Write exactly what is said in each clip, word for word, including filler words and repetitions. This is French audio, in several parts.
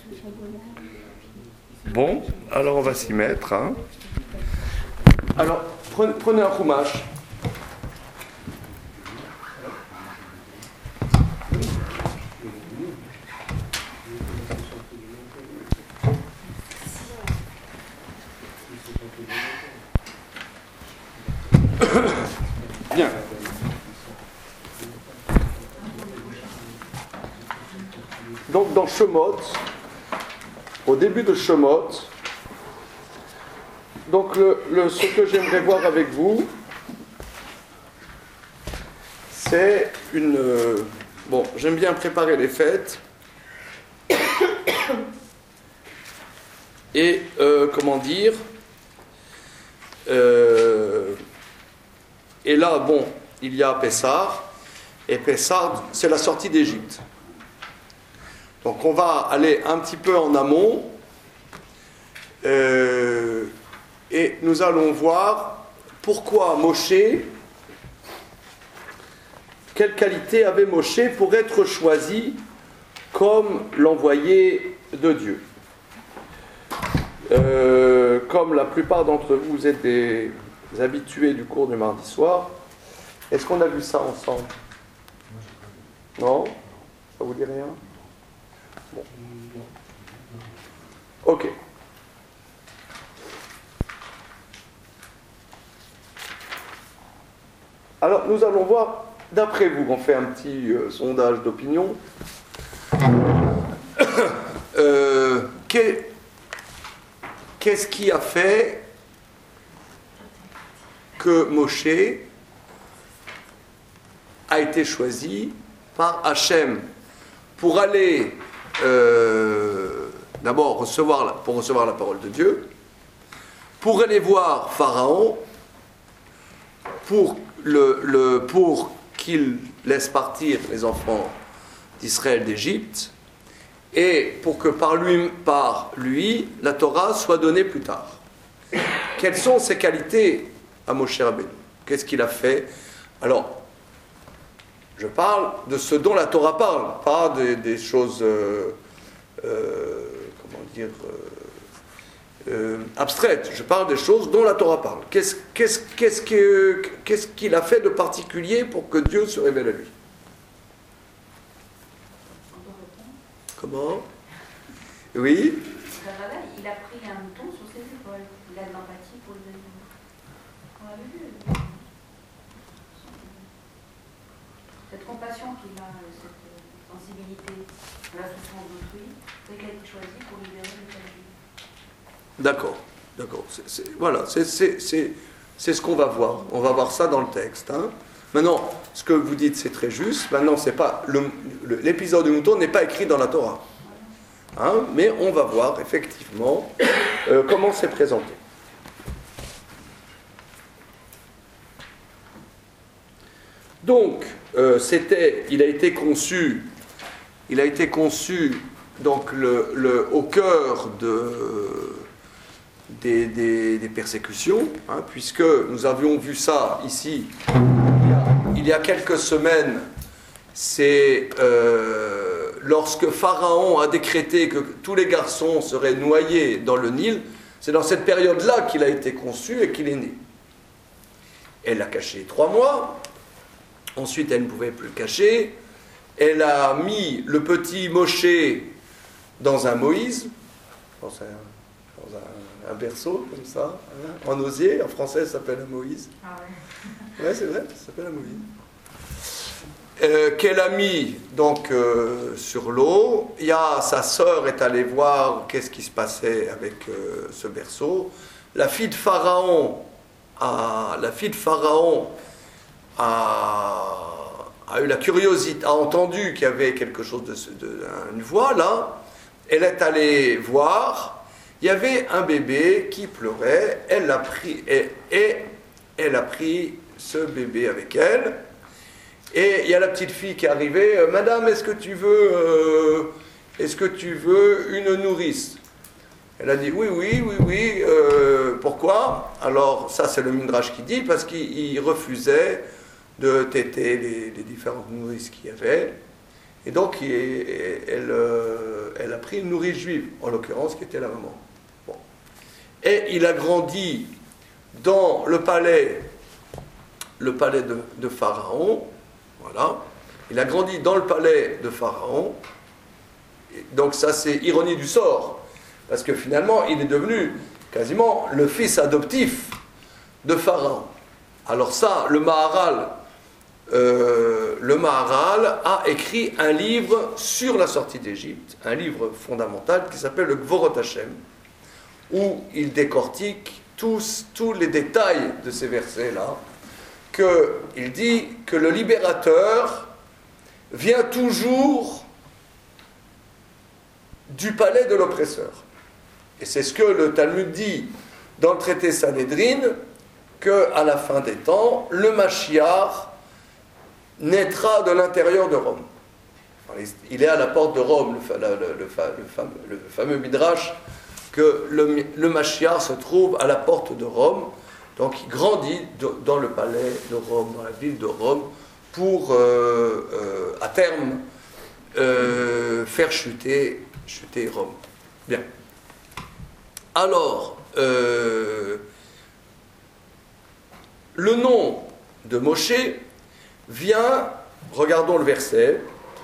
Bon, alors on va s'y mettre. Hein. Alors, prenez, prenez un chumash. Bien. Donc dans Shemot, au début de Shemot, donc le, le, ce que j'aimerais voir avec vous, c'est une... Euh, bon, j'aime bien préparer les fêtes. Et, euh, comment dire, euh, et là, bon, il y a Pessah, et Pessah, c'est la sortie d'Égypte. Donc on va aller un petit peu en amont, euh, et nous allons voir pourquoi Moshe, quelle qualité avait Moshe pour être choisi comme l'envoyé de Dieu. Euh, comme la plupart d'entre vous, vous êtes des habitués du cours du mardi soir, est-ce qu'on a vu ça ensemble? Non? Ça vous dit rien? Bon. Ok. Alors, nous allons voir, d'après vous, on fait un petit euh, sondage d'opinion. euh, qu'est, qu'est-ce qui a fait que Moshe a été choisi par Hachem pour aller euh, d'abord recevoir, pour recevoir la parole de Dieu, pour aller voir Pharaon, pour, le, le, pour qu'il laisse partir les enfants d'Israël d'Égypte, et pour que par lui, par lui la Torah soit donnée plus tard. Quelles sont ses qualités à Moshe Rabbeinu? Qu'est-ce qu'il a fait? Alors, je parle de ce dont la Torah parle, pas des, des choses, euh, euh, comment dire, euh, euh, abstraites. Je parle des choses dont la Torah parle. Qu'est-ce, qu'est-ce, qu'est-ce, que, qu'est-ce qu'il a fait de particulier pour que Dieu se révèle à lui? Comment? Oui? Il a pris un mouton sur ses épaules. Il a de l'empathie pour les animaux. On l'avait vu. Cette compassion qu'il a, cette sensibilité à la souffrance d'autrui, c'est qu'elle a été choisie pour libérer les familles. D'accord, d'accord. C'est, c'est, voilà, c'est, c'est, c'est, c'est ce qu'on va voir. On va voir ça dans le texte. Hein. Maintenant, ce que vous dites, c'est très juste. Maintenant, c'est pas le, le, l'épisode du mouton n'est pas écrit dans la Torah. Hein, mais on va voir effectivement euh, comment c'est présenté. Donc, euh, c'était, il a été conçu, il a été conçu donc le, le, au cœur de, des, des, des persécutions, hein, puisque nous avions vu ça ici il y a, il y a quelques semaines. C'est euh, lorsque Pharaon a décrété que tous les garçons seraient noyés dans le Nil, c'est dans cette période-là qu'il a été conçu et qu'il est né. Elle l'a caché trois mois. Ensuite, elle ne pouvait plus le cacher. Elle a mis le petit Moshe dans un Moïse, dans un, dans un, un berceau, comme ça, hein, en osier. En français, ça s'appelle un Moïse. Ah ouais. Ouais, c'est vrai, ça s'appelle un Moïse. Euh, qu'elle a mis donc euh, sur l'eau. Il y a, sa sœur est allée voir qu'est-ce qui se passait avec euh, ce berceau. La fille de Pharaon a, la fille de Pharaon a, a eu la curiosité, a entendu qu'il y avait quelque chose de, de une voix là. Elle est allée voir. Il y avait un bébé qui pleurait. Elle l'a pris et, et elle a pris ce bébé avec elle. Et il y a la petite fille qui est arrivée. « Madame, est-ce que tu veux, euh, est-ce que tu veux une nourrice ?» Elle a dit « Oui, oui, oui, oui. Euh, pourquoi ?» Alors, ça, c'est le Midrash qui dit, parce qu'il refusait de téter les, les différentes nourrices qu'il y avait. Et donc, il, elle, elle elle a pris une nourrice juive, en l'occurrence qui était la maman. Bon. Et il a grandi dans le palais, le palais de, de Pharaon, voilà. Il a grandi dans le palais de Pharaon. Donc ça c'est ironie du sort, parce que finalement il est devenu quasiment le fils adoptif de Pharaon. Alors ça, le Maharal, euh, le Maharal a écrit un livre sur la sortie d'Égypte, un livre fondamental qui s'appelle le Gvorot Hashem, où il décortique tous, tous les détails de ces versets-là, qu'il dit que le libérateur vient toujours du palais de l'oppresseur. Et c'est ce que le Talmud dit dans le traité Sanhédrin, qu'à la fin des temps, le Mashiach naîtra de l'intérieur de Rome. Il est à la porte de Rome, le, le, le, le, fameux, le fameux Midrash, que le, le Mashiach se trouve à la porte de Rome, donc il grandit de, dans le palais de Rome, dans la ville de Rome, pour, euh, euh, à terme, euh, faire chuter chuter Rome. Bien. Alors, euh, le nom de Moshe vient, regardons le verset,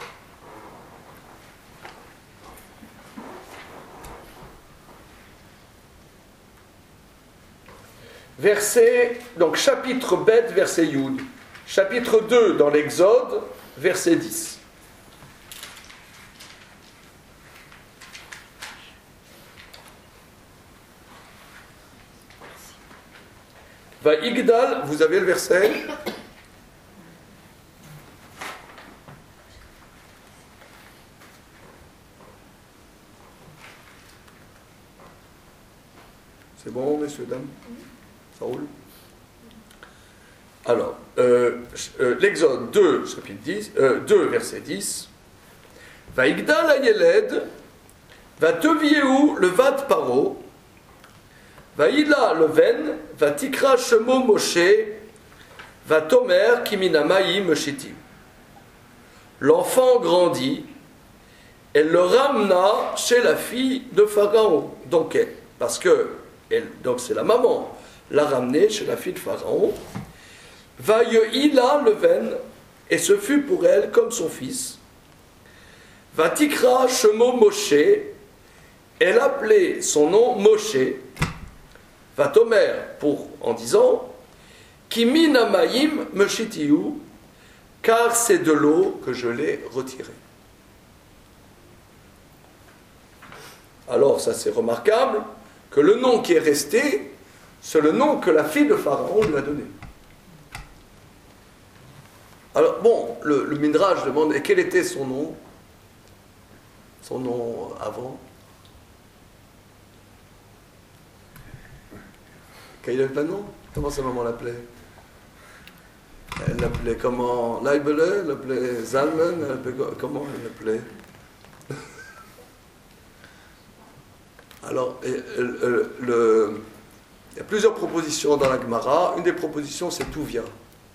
verset, donc chapitre Bet, verset Yud, chapitre deux dans l'Exode, verset dix. Va Igdal, vous avez le verset. C'est bon, messieurs, dames? Ça roule? Alors, euh, euh, l'Exode deux, chapitre dix, euh, deux, verset dix. Va Igdal Ayeled, va Teviehu le Vat Paro, Vaïla le Ven, va Tikra Shemo Moshe, va Tomer Kiminamaï Moshitim. L'enfant grandit, elle le ramena chez la fille de Pharaon. Donc, elle, parce que, elle, donc c'est la maman, l'a ramené chez la fille de Pharaon. Va Yeïla le Ven, et ce fut pour elle comme son fils. Va Tikra Shemo Moshe, elle appelait son nom Moshe. Va Tomer, pour, en disant, Kimi Namaïm Meshitiyu, car c'est de l'eau que je l'ai retiré. Alors, ça c'est remarquable, que le nom qui est resté, c'est le nom que la fille de Pharaon lui a donné. Alors, bon, le, le Midrash demande, et quel était son nom? Son nom avant? Quand il n'avait pas de nom, comment sa maman l'appelait? Elle l'appelait comment? Leibele? Elle l'appelait Zalman? Elle l'appelait, comment elle l'appelait? Alors, et, le, le, il y a plusieurs propositions dans la Gemara. Une des propositions, c'est tout vient.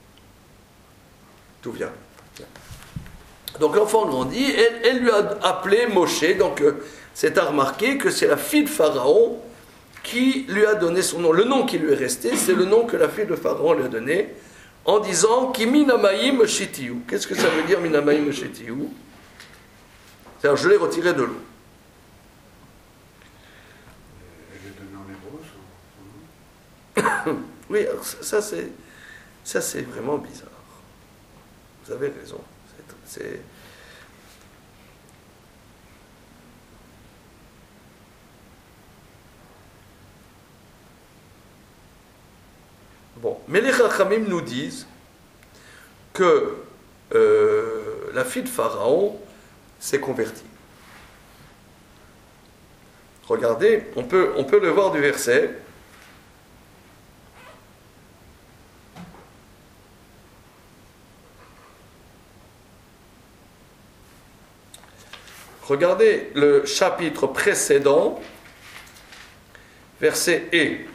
Tout vient. Donc l'enfant grandit, elle, elle lui a appelé Moshe. Donc euh, c'est à remarquer que c'est la fille de Pharaon qui lui a donné son nom. Le nom qui lui est resté, c'est le nom que la fille de Pharaon lui a donné, en disant Ki minamaïm shitiyu. Qu'est-ce que ça veut dire minamaïm shitiyu? C'est-à-dire, je l'ai retiré de l'eau. Oui, alors ça c'est, ça c'est vraiment bizarre. Vous avez raison. C'est, c'est... Bon, mais les Chachamim nous disent que euh, la fille de Pharaon s'est convertie. Regardez, on peut, on peut le voir du verset. Regardez le chapitre précédent, verset E.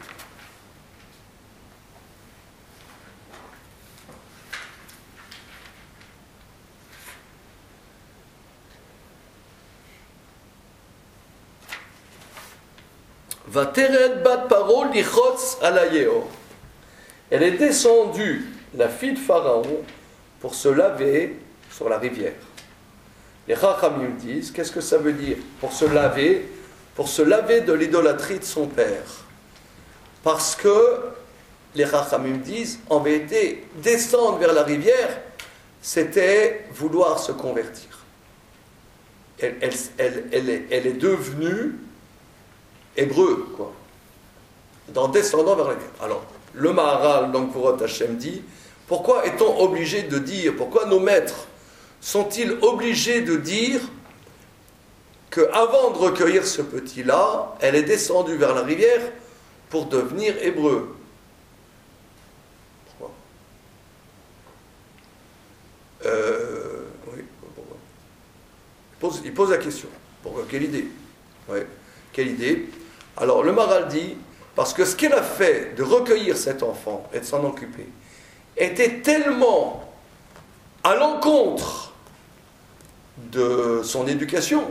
Va teret bat paro lichotz alayeo. Elle est descendue, la fille de Pharaon, pour se laver sur la rivière. Les Chachamim disent, qu'est-ce que ça veut dire pour se laver? Pour se laver de l'idolâtrie de son père. Parce que les Chachamim disent, en vérité, descendre vers la rivière, c'était vouloir se convertir. Elle, elle, elle, elle, est, elle est devenue hébreu, quoi, en descendant vers la rivière. Alors, le Maharal, donc pour Hachem, dit, pourquoi est-on obligé de dire, pourquoi nos maîtres sont-ils obligés de dire qu'avant de recueillir ce petit-là, elle est descendue vers la rivière pour devenir hébreu? Pourquoi? Euh, oui, pourquoi? Il pose, il pose la question. Pourquoi? Quelle idée? Ouais. Quelle idée? Alors, le Maharal dit, parce que ce qu'elle a fait de recueillir cet enfant et de s'en occuper était tellement à l'encontre de son éducation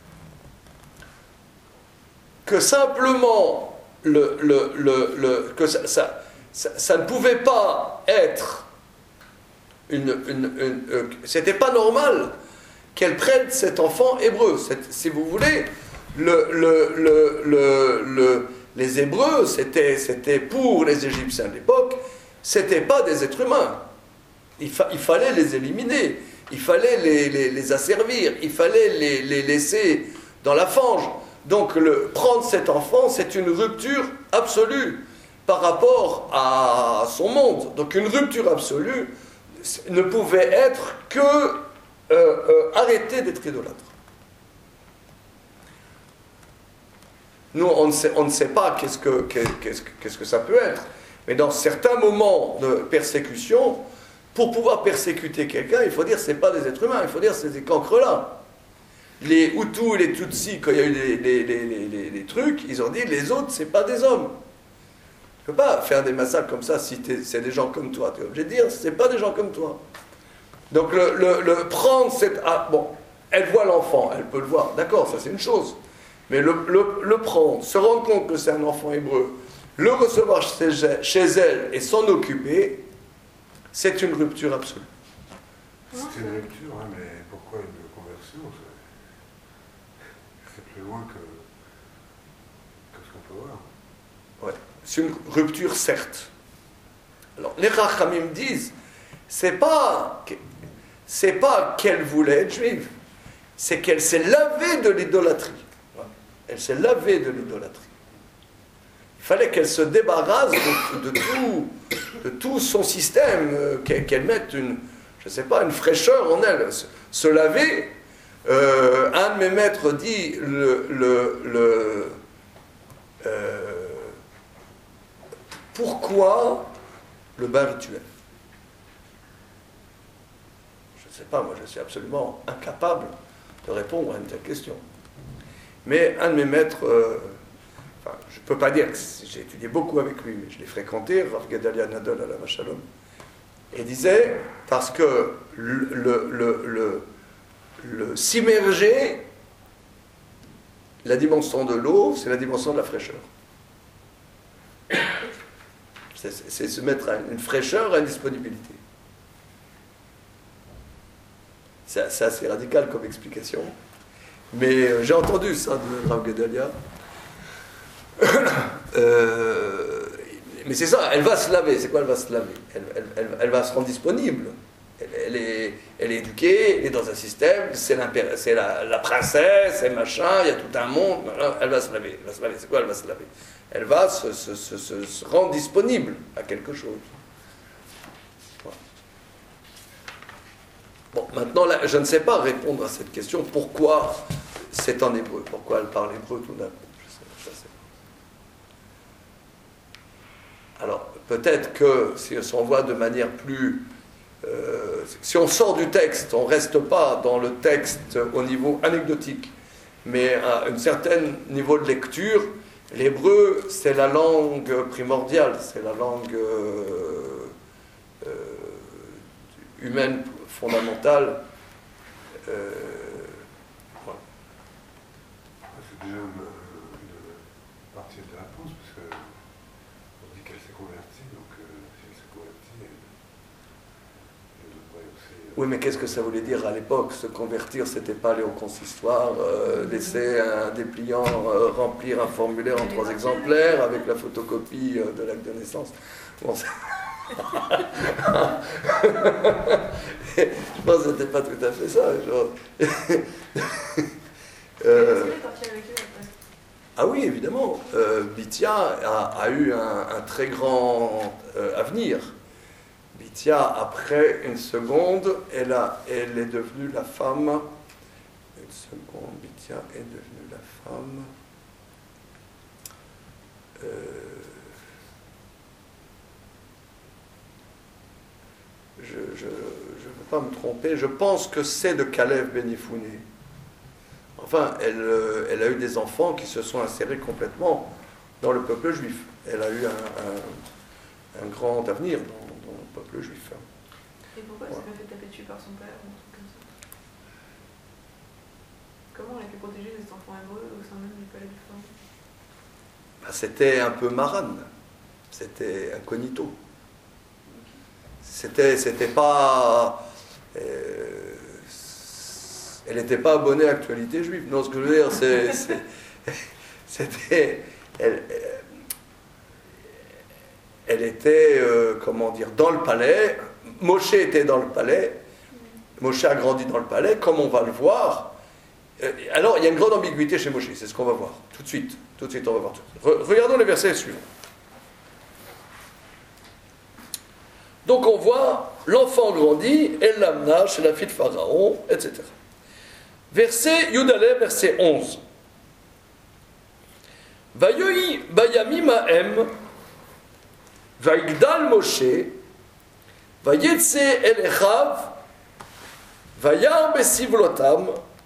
que simplement le, le, le, le, que ça, ça, ça, ça ne pouvait pas être une, une, une, une c'était pas normal qu'elle prenne cet enfant hébreu. C'est, si vous voulez, le, le, le, le, le, les Hébreux, c'était, c'était pour les Égyptiens de l'époque, c'était pas des êtres humains. Il, fa, il fallait les éliminer, il fallait les, les, les asservir, il fallait les, les laisser dans la fange. Donc le, prendre cet enfant, c'est une rupture absolue par rapport à son monde. Donc une rupture absolue ne pouvait être que euh, euh, arrêter d'être idolâtre. Nous, on ne sait, on ne sait pas qu'est-ce que, qu'est-ce, qu'est-ce que ça peut être. Mais dans certains moments de persécution, pour pouvoir persécuter quelqu'un, il faut dire que ce n'est pas des êtres humains, il faut dire que c'est des cancrelats. Les Hutus et les Tutsis, quand il y a eu les, les, les, les, les trucs, ils ont dit les autres, ce n'est pas des hommes. Tu ne peux pas faire des massacres comme ça si c'est des gens comme toi. Tu es obligé de dire, ce n'est pas des gens comme toi. Donc le, le, le prendre cette... Ah, bon, elle voit l'enfant, elle peut le voir, d'accord, ça c'est une chose. Mais le, le, le prendre, se rendre compte que c'est un enfant hébreu, le recevoir chez, chez elle et s'en occuper, c'est une rupture absolue. C'est une rupture, hein, mais pourquoi une conversion? C'est plus loin que, que ce qu'on peut voir. Ouais. C'est une rupture, certes. Alors, les Rachamim disent, c'est pas, c'est pas qu'elle voulait être juive, c'est qu'elle s'est lavée de l'idolâtrie. Elle s'est lavée de l'idolâtrie. Il fallait qu'elle se débarrasse de, de, tout, de tout son système, qu'elle, qu'elle mette une, je sais pas, une fraîcheur en elle. Se, se laver, euh, un de mes maîtres dit le, le, le euh, pourquoi le bain rituel? Je ne sais pas, moi je suis absolument incapable de répondre à une telle question. Mais un de mes maîtres, euh, enfin, je ne peux pas dire que j'ai étudié beaucoup avec lui, mais je l'ai fréquenté, Rav Gedalia Nadol à la Shalom, et disait, parce que le, le, le, le, le s'immerger, la dimension de l'eau, c'est la dimension de la fraîcheur. C'est, c'est, c'est se mettre à une fraîcheur, à une disponibilité. C'est, c'est assez radical comme explication. Mais euh, j'ai entendu ça de Rav Gedalia. euh, mais c'est ça, elle va se laver. C'est quoi elle va se laver? elle, elle, elle, elle va se rendre disponible. Elle, elle, est, elle est éduquée, elle est dans un système, c'est, c'est la, la princesse, c'est machin, il y a tout un monde. Elle va se laver. Elle va se laver. C'est quoi elle va se laver? Elle va se, se, se, se, se rendre disponible à quelque chose. Voilà. Bon, maintenant, là, je ne sais pas répondre à cette question. Pourquoi c'est en hébreu? Pourquoi elle parle hébreu tout d'un coup? Je sais, je sais. Alors, peut-être que si on voit de manière plus... Euh, si on sort du texte, on ne reste pas dans le texte au niveau anecdotique, mais à un certain niveau de lecture, l'hébreu, c'est la langue primordiale, c'est la langue euh, euh, humaine fondamentale. Euh, voilà. C'est déjà une, une partie de la réponse, parce que on dit qu'elle s'est convertie, donc euh, si elle s'est convertie, elle, elle devrait aussi... Euh, Oui, mais qu'est-ce que ça voulait dire à l'époque? Se convertir, c'était pas aller au consistoire, euh, laisser un dépliant euh, remplir un formulaire en trois exemplaires avec la photocopie euh, de l'acte de naissance. Bon, ça... Je pense que c'était pas tout à fait ça. Genre... euh... Ah oui, évidemment. Euh, Bithia a, a eu un, un très grand euh, avenir. Bithia, après une seconde, elle, a, elle est devenue la femme. Une seconde, Bithia est devenue la femme. Euh, je ne veux pas me tromper. Je pense que c'est de Caleb Ben Yefouné. Enfin, elle, elle a eu des enfants qui se sont insérés complètement dans le peuple juif. Elle a eu un, un, un grand avenir dans, dans le peuple juif. Et pourquoi elle s'est pas fait taper dessus par son père ou un truc comme ça? Comment elle a pu protéger des enfants hébreux au sein même du palais du pharaon? Ben, c'était un peu marane. C'était incognito. C'était, c'était pas... Euh, elle n'était pas abonnée à Actualité Juive. Non, ce que je veux dire, c'est, c'est, c'était... Elle, elle était, euh, comment dire, dans le palais. Moshe était dans le palais. Moshe a grandi dans le palais, comme on va le voir. Alors, il y a une grande ambiguïté chez Moshe, c'est ce qu'on va voir. Tout de suite. Tout de suite, on va voir. Re- regardons les versets suivants. Donc, on voit, l'enfant grandit, elle l'amena chez la fille de Pharaon, et cetera. Verset Yudaleh, verset onze. Vayohi bayami ma'em, vaigdal Moshe, vayetse el echav, vayar besivlotam,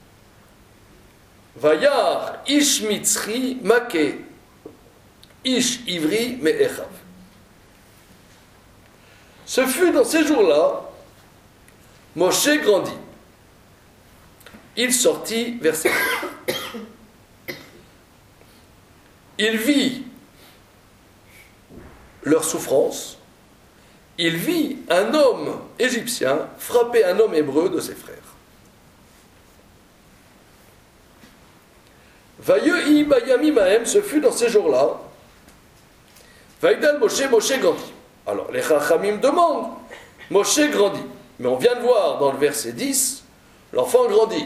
vayar ish mitzri make, ish ivri me echav. Ce fut dans ces jours-là, Moshe grandit. Il sortit vers ses frères. Il vit leur souffrance. Il vit un homme égyptien frapper un homme hébreu de ses frères. Vayehi bayami mahem, ce fut dans ces jours-là. Vaïdal Moshe, Moshe grandit. Alors les Chachamim demandent, Moshe grandit. Mais on vient de voir dans le verset dix, l'enfant grandit.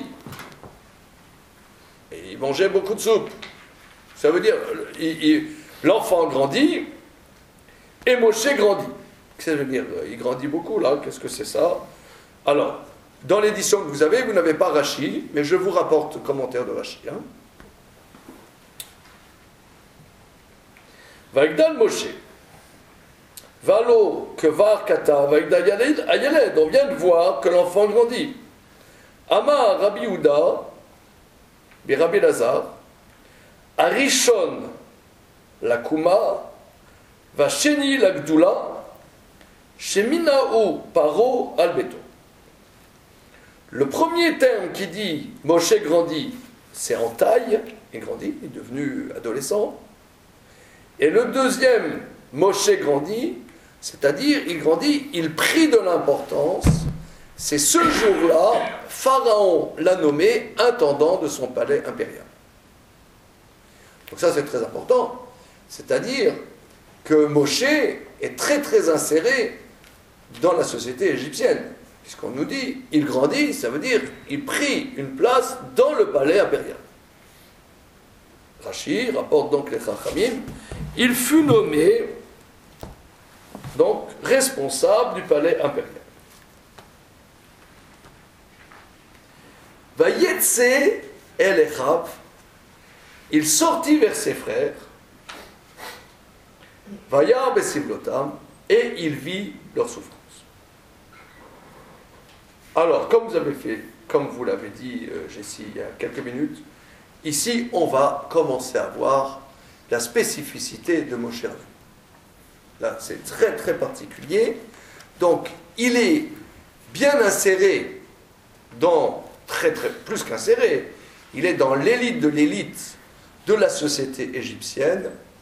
Et il mangeait beaucoup de soupe. Ça veut dire, il, il, l'enfant grandit et Moshe grandit. Ça veut dire, il grandit beaucoup là, qu'est-ce que c'est ça? Alors, dans l'édition que vous avez, vous n'avez pas Rashi, mais je vous rapporte le commentaire de Rashi. Hein. Vaigdal Moshe. Valo kevar kata vaigdal ayeled. On vient de voir que l'enfant grandit. Amar Rabbi Yehuda, Rabbi Lazar, Arishon la Kuma, Vasheni la Gdula, Sheminaou Paro Albeto. Le premier terme qui dit Moshe grandit, c'est en taille, il grandit, il est devenu adolescent. Et le deuxième, Moshe grandit, c'est-à-dire il grandit, il prit de l'importance. C'est ce jour-là, Pharaon l'a nommé intendant de son palais impérial. Donc ça c'est très important. C'est-à-dire que Moshe est très très inséré dans la société égyptienne. Puisqu'on nous dit, il grandit, ça veut dire il prit une place dans le palais impérial. Rashi rapporte donc les Chachamim, il fut nommé donc responsable du palais impérial. Vayetse el echav, il sortit vers ses frères, Vayar besivlotam, et il vit leur souffrance. Alors, comme vous avez fait, comme vous l'avez dit, euh, Jessie, il y a quelques minutes, ici, on va commencer à voir la spécificité de Moshe Rabbeinu. Là, c'est très très particulier. Donc, il est bien inséré dans, très très, plus qu'inséré, il est dans l'élite de l'élite de la société égyptienne,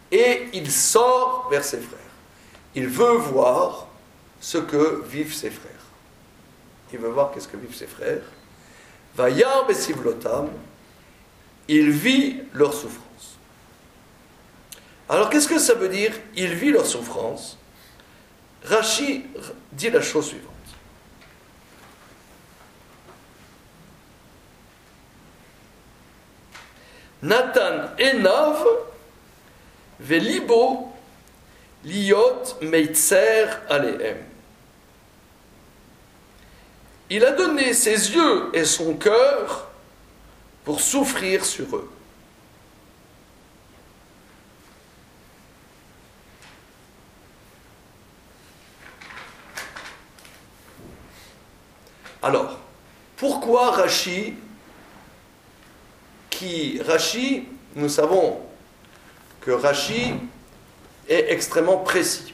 et il sort vers ses frères. Il veut voir ce que vivent ses frères. Il veut voir qu'est-ce que vivent ses frères. Vayar besivlotam, il vit leur souffrance. Alors qu'est-ce que ça veut dire, il vit leur souffrance? Rashi dit la chose suivante. Nathan enav velibo liot meitzer alehem. Il a donné ses yeux et son cœur pour souffrir sur eux. Alors, pourquoi Rashi, qui Rashi, nous savons que Rashi est extrêmement précis.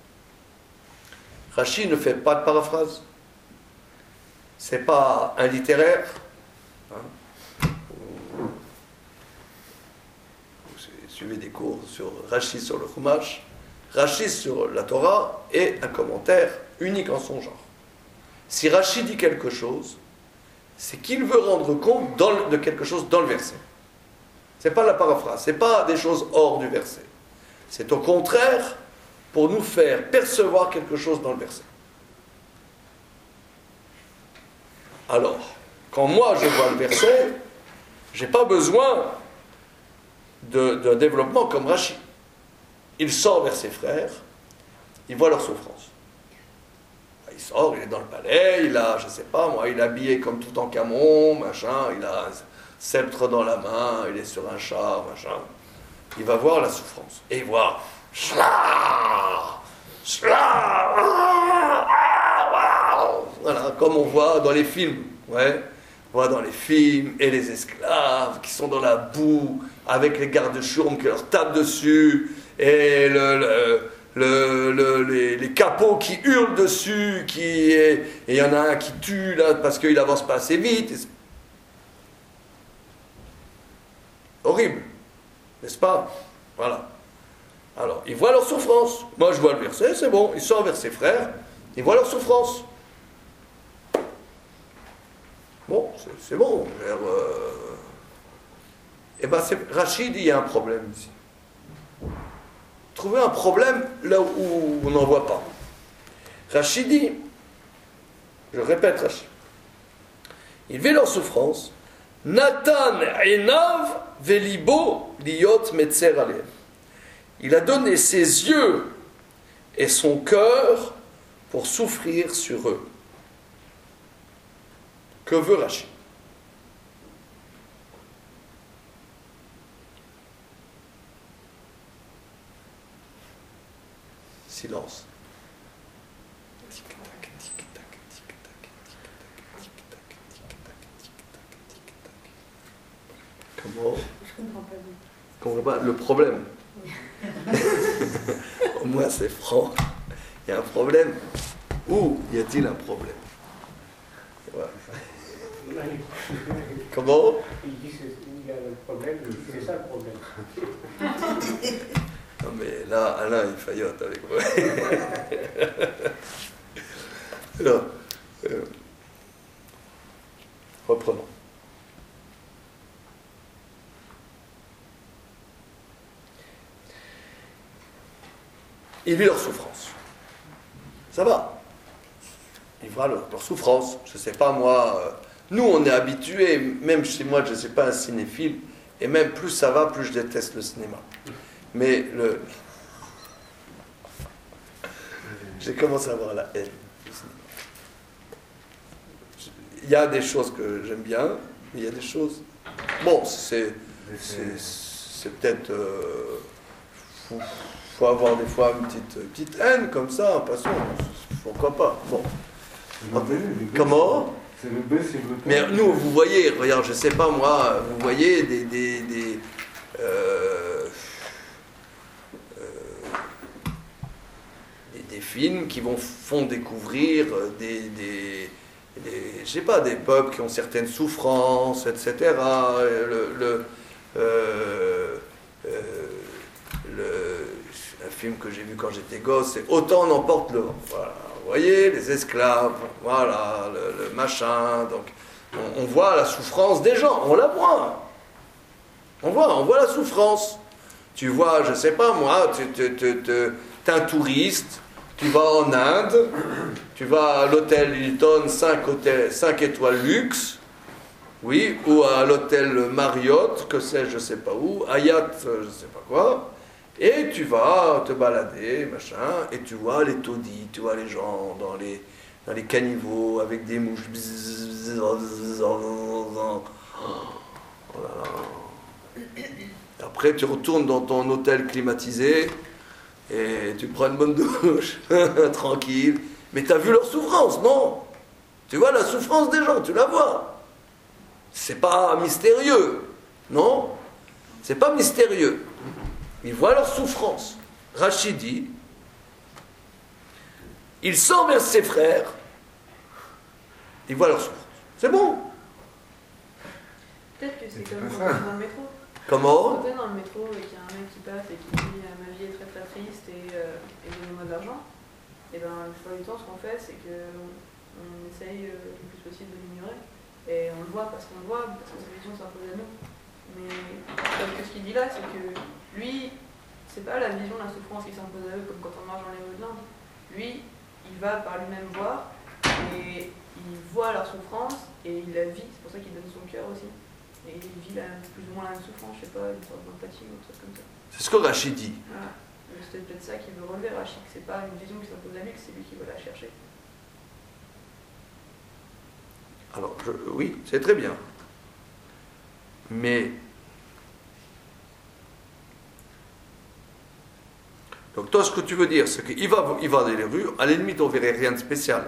Rashi ne fait pas de paraphrase. C'est pas un littéraire. Hein. Vous, vous suivez des cours sur Rashi sur le Chumash, Rashi sur la Torah et un commentaire unique en son genre. Si Rashi dit quelque chose, c'est qu'il veut rendre compte dans le, de quelque chose dans le verset. Ce n'est pas la paraphrase, ce n'est pas des choses hors du verset. C'est au contraire pour nous faire percevoir quelque chose dans le verset. Alors, quand moi je vois le verset, je n'ai pas besoin de, d'un développement comme Rashi. Il sort vers ses frères, il voit leur souffrance. Il sort, il est dans le palais, il a, je ne sais pas moi, il est habillé comme Toutankhamon, machin, il a un sceptre dans la main, il est sur un char, machin. Il va voir la souffrance. Et il voit Shla Shla Voilà, comme on voit dans les films. Ouais. On voit dans les films, et les esclaves qui sont dans la boue, avec les gardes-chourmes qui leur tapent dessus, et le, le Le, le, les, les capots qui hurlent dessus, qui, et il y en a un qui tue là parce qu'il avance pas assez vite. Et horrible, n'est-ce pas? Voilà. Alors, ils voient leur souffrance. Moi, je vois le verset, c'est bon. Il sort vers ses frères, ils voient leur souffrance. Bon, c'est, c'est bon. Euh... Et bien, Rachid, il y a un problème ici. Trouver un problème là où on n'en voit pas. Rashi dit, je répète Rashi, il vit leur souffrance, Nathan enav velibo liot metzer alehem. Il a donné ses yeux et son cœur pour souffrir sur eux. Que veut Rashi? Silence. Comment? Je comprends pas bien. Comprends pas le problème. Au moins c'est franc. Il y a un problème. Où y a-t-il un problème? Ouais. Comment? Il dit qu'il y a le problème, c'est ça le problème. Non mais là, Alain, il faillote avec moi. Alors, euh, reprenons. Il vit leur souffrance. Ça va. Il voit leur, leur souffrance. Je ne sais pas moi. Euh, nous, on est habitués, même chez moi, je ne suis pas un cinéphile, et même plus ça va, plus je déteste le cinéma. Mais le... j'ai commencé à avoir la haine. Il y a des choses que j'aime bien, mais il y a des choses... Bon, c'est, c'est, c'est peut-être... Euh, faut, faut avoir des fois une petite, une petite haine comme ça, en passant. Pourquoi pas? Bon. Comment? C'est le B, c'est le Mais nous, vous voyez, regarde, je sais pas moi, vous voyez des... des, des euh, des films qui vont font découvrir des, des, des je sais pas, des peuples qui ont certaines souffrances, et cetera. Le, le, euh, euh, le, film que j'ai vu quand j'étais gosse, c'est Autant en emporte le vent. Voilà. Vous voyez, les esclaves, voilà, le, le machin. Donc, on, on voit la souffrance des gens, on la voit. On voit, on voit la souffrance. Tu vois, je sais pas moi, tu es un touriste, tu vas en Inde, tu vas à l'hôtel Hilton cinq étoiles luxe, oui, ou à l'hôtel Marriott, que sais-je, je sais pas où, Hyatt, je sais pas quoi, et tu vas te balader, machin, et tu vois les taudis, tu vois les gens dans les, dans les caniveaux avec des mouches. Oh là là. Après, tu retournes dans ton hôtel climatisé et tu prends une bonne douche, tranquille. Mais tu as vu leur souffrance, non? Tu vois la souffrance des gens, tu la vois. C'est pas mystérieux, non? C'est pas mystérieux. Ils voient leur souffrance. Rachid dit, il sent vers ses frères, il voit leur souffrance. C'est bon. Peut-être que c'est c'est comme pas quand ça. on est dans le métro. Comment? Quand on est dans le métro et qu'il y a un mec qui passe et qui dit euh, ma vie est très très triste et, euh, et donnez-moi de l'argent, et ben la plupart du temps ce qu'on fait c'est qu'on on essaye euh, le plus possible de l'ignorer. Et on le voit parce qu'on le voit, parce que sa vision s'impose à nous. Mais parce que ce qu'il dit là, c'est que lui, c'est pas la vision de la souffrance qui s'impose à eux comme quand on marche dans les rues de l'Inde. Lui, il va par lui-même voir et il voit leur souffrance et il la vit, c'est pour ça qu'il donne son cœur aussi. Et il vit la, plus ou moins la même souffrance, je sais pas, une sorte d'empathie ou quelque chose comme ça. C'est ce que Rachid dit. Voilà. C'est peut-être ça qu'il veut relever, Rachid, que c'est pas une vision qui s'impose à lui, que c'est lui qui va la chercher. Alors, je, oui, c'est très bien. Mais, donc toi, ce que tu veux dire, c'est qu'il va, il va dans les rues, à la limite, on verrait rien de spécial.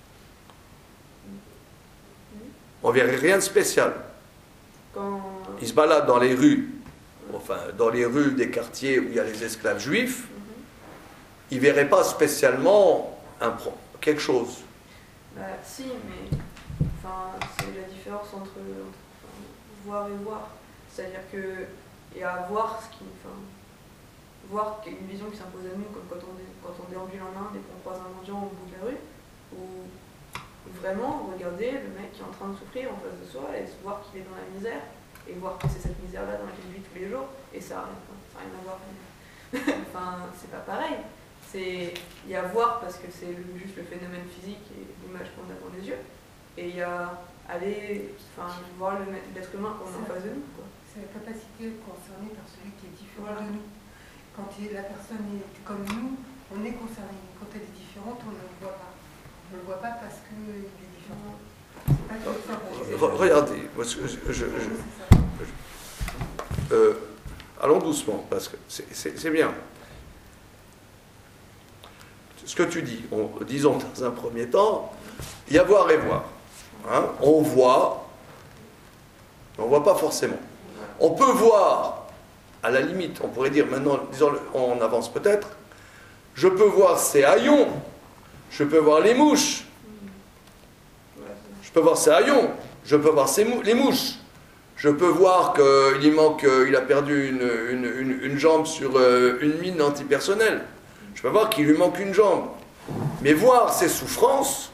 On verrait rien de spécial. Quand... Il se balade dans les rues, enfin, dans les rues des quartiers où il y a les esclaves juifs, Mm-hmm. il ne verrait pas spécialement un, quelque chose. Bah, si, mais enfin, c'est la différence entre, entre enfin, voir et voir. C'est-à-dire que, et à voir ce qui. Enfin, voir qu'il y a une vision qui s'impose à nous, comme quand on, est, quand on déambule en Inde et qu'on croise un mendiant au bout de la rue, ou vraiment regarder le mec qui est en train de souffrir en face de soi et voir qu'il est dans la misère, et voir que c'est cette misère-là dans laquelle il vit tous les jours, et ça n'a rien à voir. Enfin, c'est pas pareil. C'est, il y a voir parce que c'est le, juste le phénomène physique et l'image qu'on a dans les yeux, et il y a aller, enfin, voir le, l'être humain qu'on a en face de nous, quoi. C'est la capacité concernée par celui qui est différent Voilà. de nous. Quand la personne est comme nous, on est concerné. Quand elle est différente, on ne le voit pas. On ne le voit pas parce qu'il est différent. C'est pas que ça. Re- Regardez, moi, je, je- je- je- euh, allons doucement, parce que c'est, c'est- c'est bien. Ce que tu dis, on- disons dans un premier temps, il y a voir et voir. Hein, on voit, mais on ne voit pas forcément. On peut voir, à la limite, on pourrait dire maintenant, disons, on avance peut-être, je peux voir ces haillons, je peux voir les mouches, je peux voir ces haillons, je peux voir ces mou- les mouches, je peux voir qu'il lui manque, euh, il a perdu une, une, une, une jambe sur euh, une mine antipersonnelle, je peux voir qu'il lui manque une jambe, mais voir ses souffrances,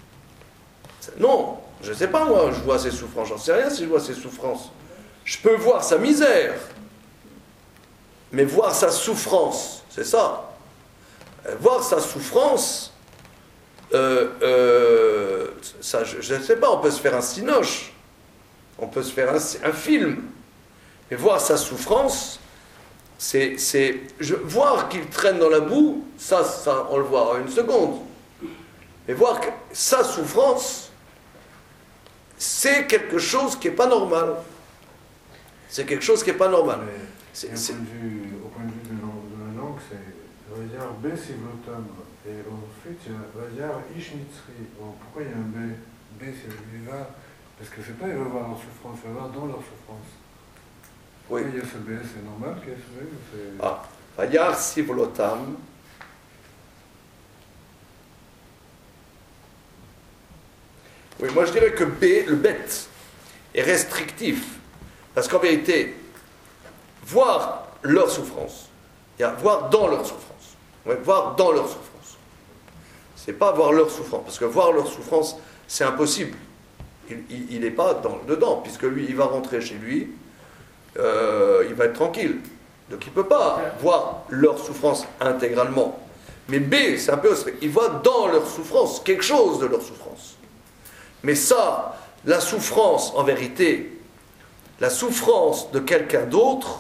non, je ne sais pas moi, je vois ses souffrances, j'en sais rien si je vois ses souffrances. Je peux voir sa misère, mais voir sa souffrance, c'est ça. Euh, Voir sa souffrance, euh, euh, ça, je ne sais pas, on peut se faire un cinoche, on peut se faire un, un film, mais voir sa souffrance, c'est, c'est je, voir qu'il traîne dans la boue, ça, ça, on le voit en une seconde. Mais voir que sa souffrance, c'est quelque chose qui n'est pas normal. C'est quelque chose qui n'est pas normal. Mais, C'est- et c'est- au, point de vue, au point de vue de, la- de la langue, c'est Vayar B Sivlotam. Et ensuite, il y a Vayar Ishnitzri. Bon, pourquoi il y a un B? B, c'est il va. Parce que c'est pas il va voir leur souffrance, il va voir dans leur souffrance. Oui. Pourquoi il y a ce B? C'est normal qu'il y ait ce B ou c'est... Ah, Vayar Sivlotam. Oui, moi je dirais que B, le bête, est restrictif. Parce qu'en vérité, voir leur souffrance, il y a voir dans leur souffrance. Ouais, voir dans leur souffrance. C'est pas voir leur souffrance, parce que voir leur souffrance, c'est impossible. Il n'est pas dans, dedans, puisque lui, il va rentrer chez lui, euh, il va être tranquille. Donc il ne peut pas voir leur souffrance intégralement. Mais B, c'est un peu, il voit dans leur souffrance quelque chose de leur souffrance. Mais ça, la souffrance, en vérité, la souffrance de quelqu'un d'autre,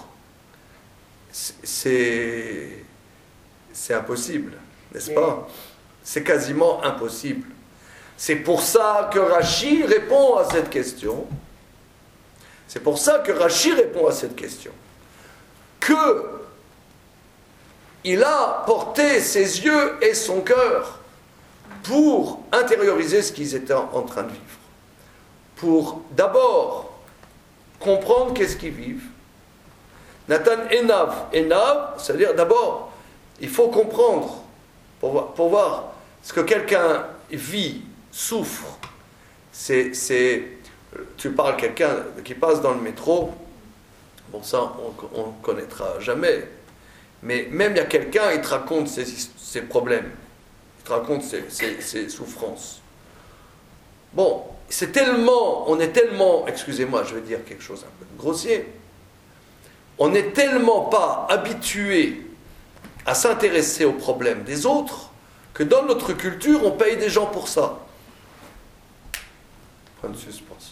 c'est, c'est impossible, n'est-ce pas? C'est quasiment impossible. C'est pour ça que Rashi répond à cette question. C'est pour ça que Rashi répond à cette question. Que il a porté ses yeux et son cœur pour intérioriser ce qu'ils étaient en train de vivre. Pour d'abord comprendre qu'est-ce qu'ils vivent. Nathan Enav. Enav, c'est-à-dire d'abord, il faut comprendre pour voir, pour voir ce que quelqu'un vit, souffre. C'est, c'est, tu parles à quelqu'un qui passe dans le métro, bon ça on ne connaîtra jamais, mais même il y a quelqu'un, il te raconte ses, ses problèmes, il te raconte ses, ses, ses souffrances. Bon, c'est tellement, on est tellement, excusez-moi, je vais dire quelque chose un peu grossier, on n'est tellement pas habitué à s'intéresser aux problèmes des autres que dans notre culture, on paye des gens pour ça. Point de suspense.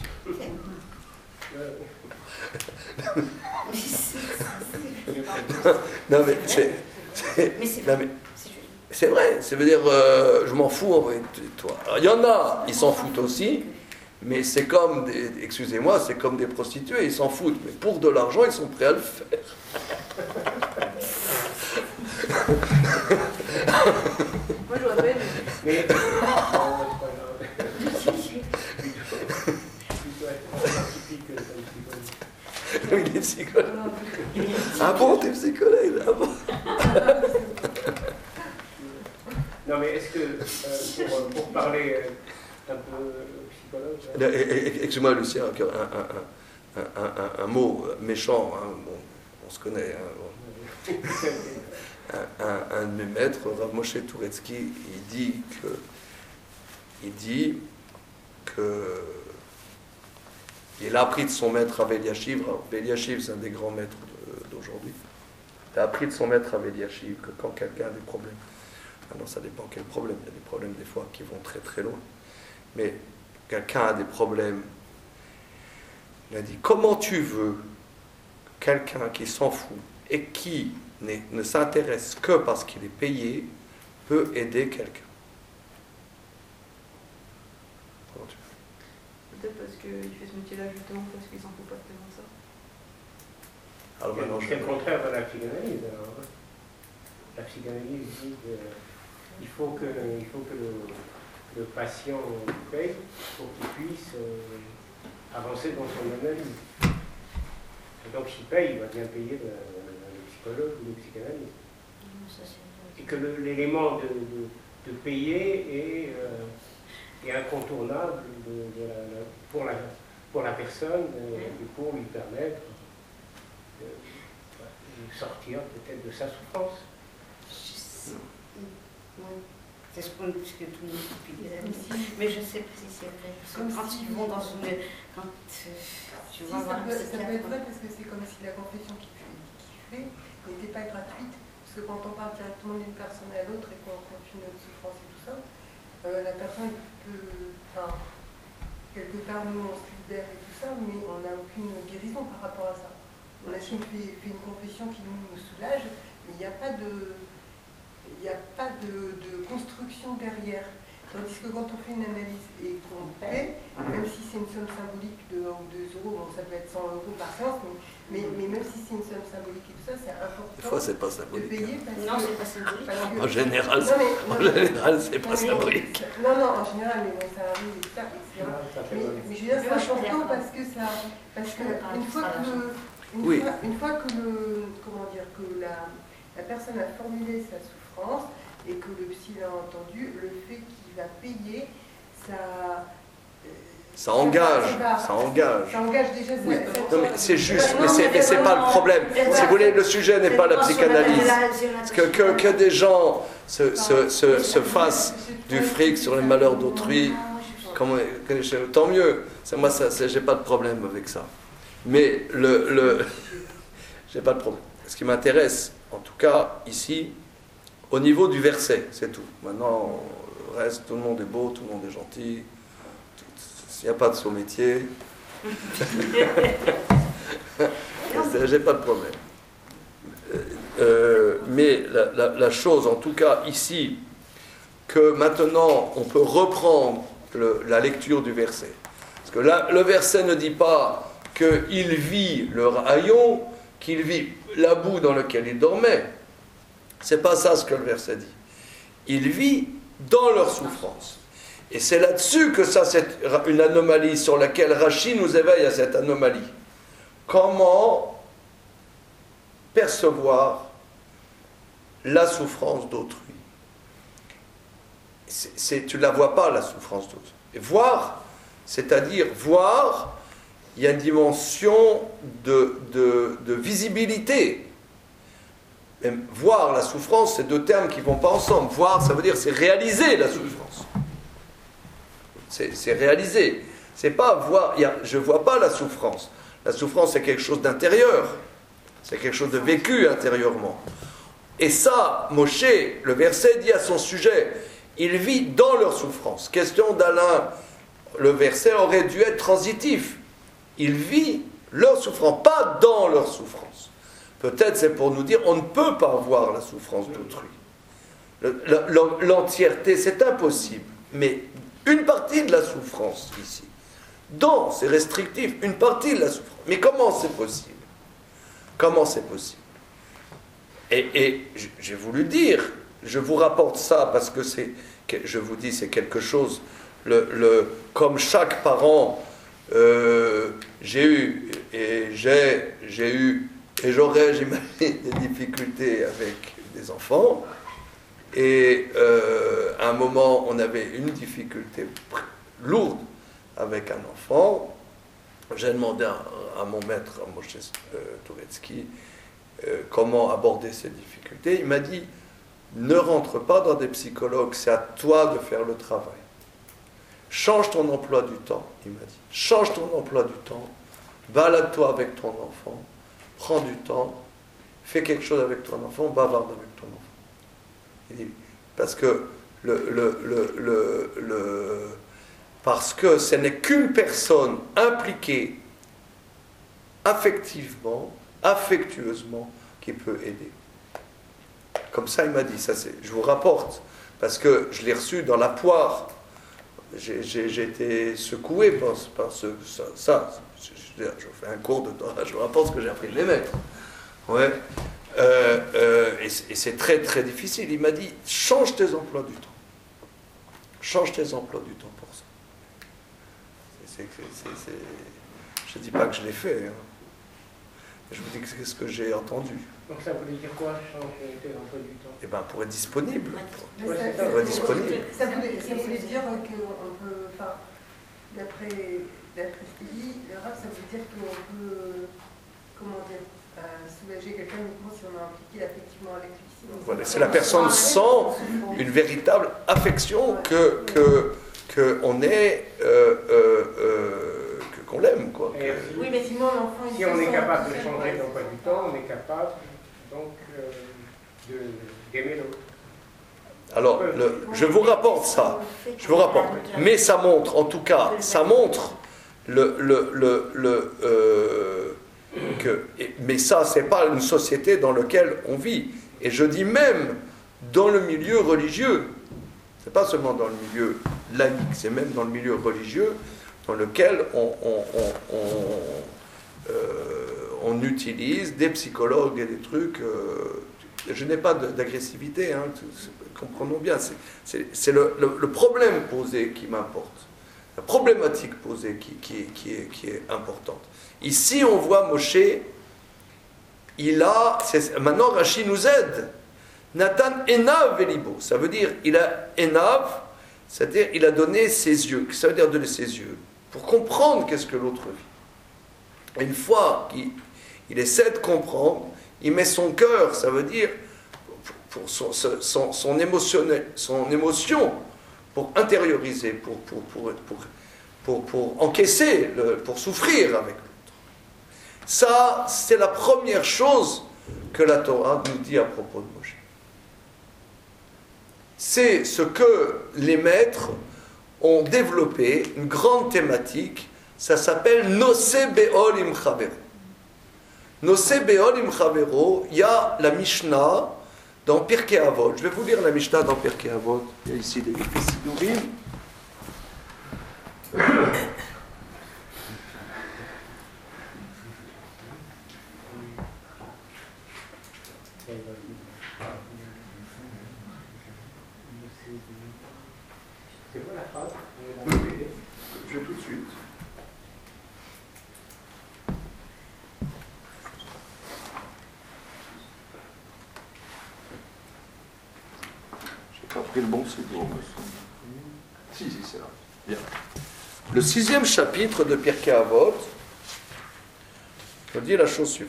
Non mais c'est, c'est, non, mais c'est vrai, ça veut dire euh, je m'en fous en vrai de toi. Alors, il y en a, ils s'en foutent aussi, mais c'est comme des, excusez-moi, c'est comme des prostituées, ils s'en foutent, mais pour de l'argent, ils sont prêts à le faire. Moi, j'aurais pas aimé. Mais. Oui, il est psychologue. Ah bon, t'es psychologue, ah bon. Non, mais est-ce que, euh, pour, pour parler un peu psychologue... Excuse-moi, Lucien, un, un, un, un, un mot méchant, hein, bon, on se connaît. Hein, bon. un, un, un de mes maîtres, Rav Moshe Touretzky, il dit que, il dit que il a appris de son maître Rav Eliashiv. Rav Eliashiv, c'est un des grands maîtres de, d'aujourd'hui. Il a appris de son maître Rav Eliashiv que quand quelqu'un a des problèmes, alors ça dépend quel problème, il y a des problèmes des fois qui vont très très loin, mais quelqu'un a des problèmes, il a dit, comment tu veux quelqu'un qui s'en fout et qui ne s'intéresse que parce qu'il est payé peut aider quelqu'un? Peut-être parce qu'il fait ce métier-là justement parce qu'il s'en fout pas tellement de ça. Alors maintenant, c'est le contraire de la psychanalyse. Alors. La psychanalyse dit qu'il faut que, il faut que le, le patient paye pour qu'il puisse euh, avancer dans son analyse. Et donc s'il paye, il va bien payer le, le psychologue ou le psychanalyste. Et que le, l'élément de, de, de payer est... Euh, et incontournable de, de la, la, pour, la, pour la personne et, et pour lui permettre de, de sortir peut-être de sa souffrance. Oui, c'est ce, qu'on, ce que tout le monde dit depuis des années. Mais je ne sais pas si c'est vrai. Parce que quand ils vont dans une... Quand, euh, tu si, vois, ça, voilà, peut, c'est ça peut être vrai parce que c'est comme si la confession qui fait n'était pas gratuite. Parce que quand on parle directement d'une personne à l'autre et qu'on confie notre souffrance et tout ça, Euh, la personne peut, enfin, quelque part nous on se libère et tout ça, mais on n'a aucune guérison par rapport à ça. On a fait, fait une confession qui nous, nous soulage, mais il n'y a pas de, il n'y a pas de, de construction derrière. Tandis que quand on fait une analyse et qu'on paie, même si c'est une somme symbolique de un ou deux euros, bon, ça peut être cent euros par séance, mais, mais, mais même si c'est une somme symbolique et tout ça, c'est important. Des fois, c'est pas de symbolique. payer parce non, que, c'est pas symbolique. parce que, En général, non, mais, non, en général, c'est pas mais, symbolique. Non, non, en général, mais bon, ça arrive et ça, et cetera. Mais, mais je veux dire, c'est important parce que ça, parce que une fois que, une, Oui. fois, une fois que le, comment dire, que la, la personne a formulé sa souffrance et que le psy l'a entendu, le fait qu'il va payer, ça, Ça engage, va, ça engage. Ça engage déjà ça. Oui, ça- non mais c'est juste, Non, mais c'est, mais mais c'est pas le problème. vraiment- Si vous voulez, le sujet n'est pas la psychanalyse. Que, que, que des gens se, se, se, se fassent du fric sur les malheurs d'autrui, comment- que- tant mieux. C'est, moi, ça, c'est, j'ai pas de problème avec ça. Mais le, le j'ai pas de problème. Ce qui m'intéresse, en tout cas ici, au niveau du verset, c'est tout. Maintenant, le reste, tout le monde est beau, tout le monde est gentil. Il n'y a pas de saut métier. J'ai pas de problème. Euh, mais la, la, la chose, en tout cas ici, que maintenant on peut reprendre le, la lecture du verset. Parce que là, le verset ne dit pas qu'il vit le rayon, qu'il vit la boue dans laquelle il dormait. C'est pas ça ce que le verset dit. Il vit dans leur souffrance. Et c'est là-dessus que ça, c'est une anomalie sur laquelle Rachi nous éveille à cette anomalie. Comment percevoir la souffrance d'autrui? c'est, c'est, Tu ne la vois pas, la souffrance d'autrui. Et voir, c'est-à-dire voir, il y a une dimension de, de, de visibilité. Même voir la souffrance, c'est deux termes qui ne vont pas ensemble. Voir, ça veut dire c'est réaliser la souffrance. C'est, c'est réaliser. C'est pas voir, y a, je ne vois pas la souffrance. La souffrance, c'est quelque chose d'intérieur. C'est quelque chose de vécu intérieurement. Et ça, Moshe, le verset dit à son sujet, il vit dans leur souffrance. Question d'Alain, le verset aurait dû être transitif. Il vit leur souffrance, pas dans leur souffrance. Peut-être c'est pour nous dire, on ne peut pas voir la souffrance d'autrui. Le, le, l'entièreté, c'est impossible. Mais une partie de la souffrance ici. Dans, c'est restrictif, une partie de la souffrance. Mais comment c'est possible? Comment c'est possible? Et, et j'ai voulu dire, je vous rapporte ça parce que c'est, je vous dis, c'est quelque chose, le, le, comme chaque parent, euh, j'ai eu, et j'ai, j'ai eu, et j'aurais, j'imagine, des difficultés avec des enfants. Et euh, à un moment, on avait une difficulté lourde avec un enfant. J'ai demandé à, à mon maître, à Moshe euh, Touretski, euh, comment aborder ces difficultés. Il m'a dit, ne rentre pas dans des psychologues, c'est à toi de faire le travail. Change ton emploi du temps, il m'a dit. Change ton emploi du temps, balade-toi avec ton enfant, prends du temps, fais quelque chose avec ton enfant, bavarde avec ton enfant. Il dit, parce que le, le, le, le, le parce que ce n'est qu'une personne impliquée affectivement, affectueusement, qui peut aider. Comme ça, il m'a dit, ça c'est, je vous rapporte, parce que je l'ai reçu dans la poire. J'ai, j'ai, j'ai été secoué par, par ce, ça. ça. Je, je, je fais un cours de temps, je vous rapporte ce que j'ai appris de les maîtres. Ouais. Euh, euh, et, c'est, et c'est très très difficile. Il m'a dit, change tes emplois du temps. Change tes emplois du temps pour ça. C'est, c'est, c'est, c'est... Je ne dis pas que je l'ai fait. Hein. Je vous dis que c'est ce que j'ai entendu. Donc ça voulait dire quoi, changer tes emplois du temps? Eh bien, pour être disponible. Mais Ouais, ça- c'est ça. Pour être disponible. Ça voulait, ça voulait dire qu'on peut, enfin, d'après, d'après ce qu'il dit, le rap, ça veut dire qu'on peut, comment dire, euh, soulager quelqu'un uniquement si on a impliqué affectivement avec lui. Sinon, Voilà, c'est la personne sent une véritable affection que, que, que on est, euh, euh, euh, que, qu'on l'aime, quoi. Et Que- si- Oui, mais sinon, l'enfant, il Si se on est sent capable tout de seul, changer ouais. l'emploi du temps, on est capable donc euh, de, d'aimer l'autre. Alors, le- je vous rapporte ça. Je vous rapporte. Mais ça montre, en tout cas, ça montre le, le, le, le, euh, que. et- mais ça, c'est pas une société dans laquelle on vit. Et je dis même dans le milieu religieux. C'est pas seulement dans le milieu laïque, c'est même dans le milieu religieux dans lequel on, on, on, on, euh, on utilise des psychologues et des trucs. Euh, je n'ai pas de- d'agressivité, hein, comprenons bien. C'est, c'est, c'est le, le, le problème posé qui m'importe. La problématique posée qui, qui, qui, est, qui est importante. Ici, on voit Moshe, il a. C'est, maintenant, Rachi nous aide. Nathan Enav Velibo. Ça veut dire, il a Enav, c'est-à-dire, il a donné ses yeux. Ça veut dire donner ses yeux. pour comprendre qu'est-ce que l'autre vit. Et une fois qu'il il essaie de comprendre, il met son cœur, ça veut dire pour, pour son, son, son, émotionnel, son émotion, pour intérioriser, pour, pour, pour, pour, pour, pour encaisser, le, pour souffrir avec l'autre. Ça, c'est la première chose que la Torah nous dit à propos de Moshe. C'est ce que les maîtres ont développé, une grande thématique, ça s'appelle Nosé Be'ol im Chavero. Nosé Be'ol im Chavero, il y a la Mishnah dans Pirkei Avot. Je vais vous lire la Mishnah dans Pirkei Avot. Il y a ici des Sidurim. Je vais tout de suite. J'ai pas pris le bon Sidour. Si, si, c'est là. Bien. Le sixième chapitre de Pirkei Avot me dit la chose suivante.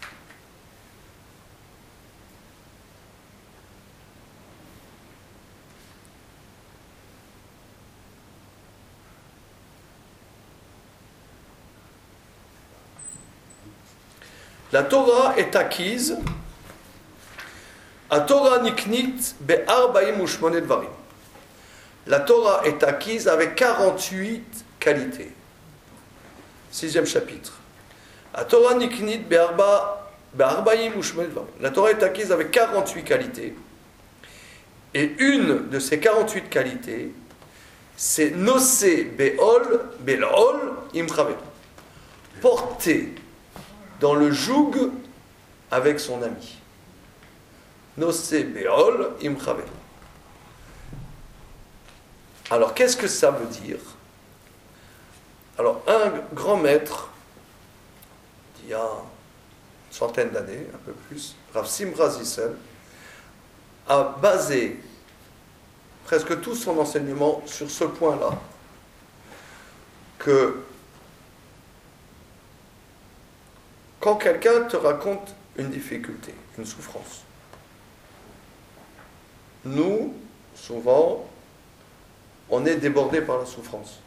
La Torah est acquise à Torah niknit be'arbaim u'shmone dvarim. La Torah est acquise avec quarante-huit qualités. Sixième chapitre. À Torah niknit be'arbaim u'shmone dvarim. La Torah est acquise avec quarante-huit qualités. Et une de ces quarante-huit qualités, c'est nosé be'ol be'ol im chaver. Porter dans le joug avec son ami. Nosé be'ol im chaver. Alors, qu'est-ce que ça veut dire? Alors, un grand maître, d'il y a une centaine d'années, un peu plus, Rav Simra Zissel, a basé presque tout son enseignement sur ce point-là, que quand quelqu'un te raconte une difficulté, une souffrance, nous, souvent, on est débordé par la souffrance.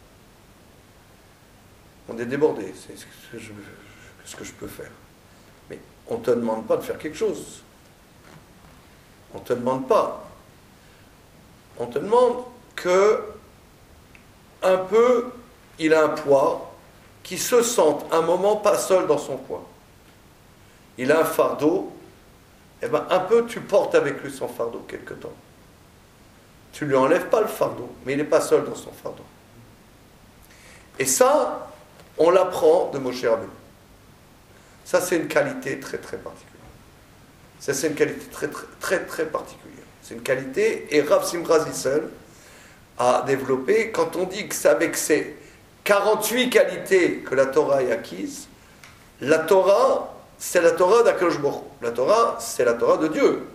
On est débordé, c'est ce que je, ce que je peux faire. Mais on ne te demande pas de faire quelque chose. On ne te demande pas. On te demande que, un peu, il a un poids, qu'il se sente un moment pas seul dans son poids. Il a un fardeau, et ben un peu tu portes avec lui son fardeau quelque temps. Tu lui enlèves pas le fardeau, mais il n'est pas seul dans son fardeau. Et ça, on l'apprend de Moshe Rabbeinu. Ça, c'est une qualité très très particulière. Ça, c'est une qualité très très très, très particulière. C'est une qualité, et Rav Simra Zissel a développé, quand on dit que c'est avec ces quarante-huit qualités que la Torah est acquise, la Torah, c'est la Torah d'Akadosh Baruch Hu. La Torah, c'est la Torah de Dieu.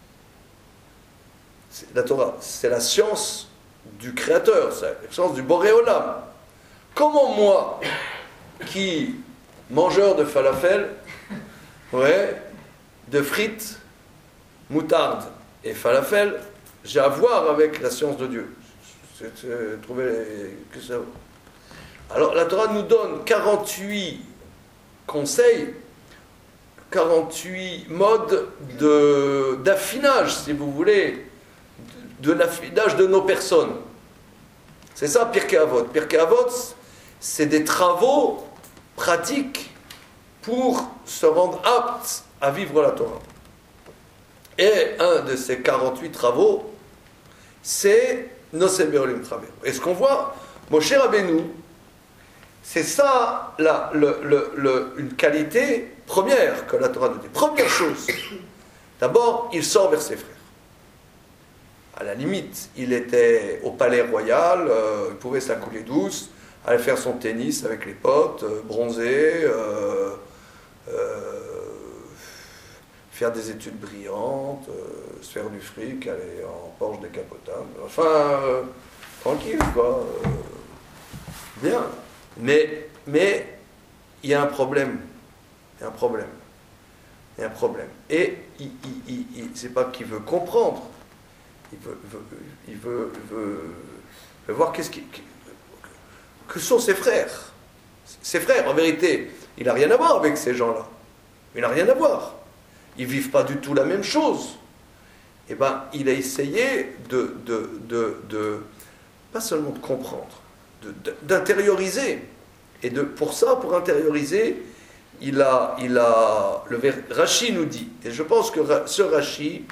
C'est la Torah, c'est la science du Créateur, c'est la science du Boré Olam. Comment moi, qui, mangeur de falafel, ouais, de frites, moutarde et falafel, j'ai à voir avec la science de Dieu. C'est, c'est, trouver que ça... Alors la Torah nous donne quarante-huit conseils, quarante-huit modes de, d'affinage, si vous voulez, de, de l'affinage de nos personnes. C'est ça Pirkei Avot. Pirkei Avot, c'est des travaux pratiques pour se rendre apte à vivre la Torah. Et un de ces quarante-huit travaux, c'est Nosé Be'ol im Chaver. Et ce qu'on voit, Moshe Rabbeinu, c'est ça la, le, le, le, une qualité première que la Torah nous dit. Première chose, d'abord, il sort vers ses frères. À la limite, il était au palais royal, euh, il pouvait se la couler douce, aller faire son tennis avec les potes, euh, bronzer, euh, euh, faire des études brillantes, euh, se faire du fric, aller en Porsche décapotable. Enfin, euh, tranquille, quoi. Euh, bien. Mais, mais il y a un problème. Il y a un problème. Il y a un problème. Et il, il, il, il c'est pas qu'il veut comprendre. Il veut, veut, il veut, veut, veut voir qu'est-ce qui, que sont ses frères. Ses frères, en vérité, il n'a rien à voir avec ces gens-là. Il n'a rien à voir. Ils ne vivent pas du tout la même chose. Eh bien, il a essayé de, de, de, de pas seulement de comprendre, de, de, d'intérioriser. Et de, pour ça, pour intérioriser, il a, il a, le Rashi nous dit, et je pense que ce Rashi,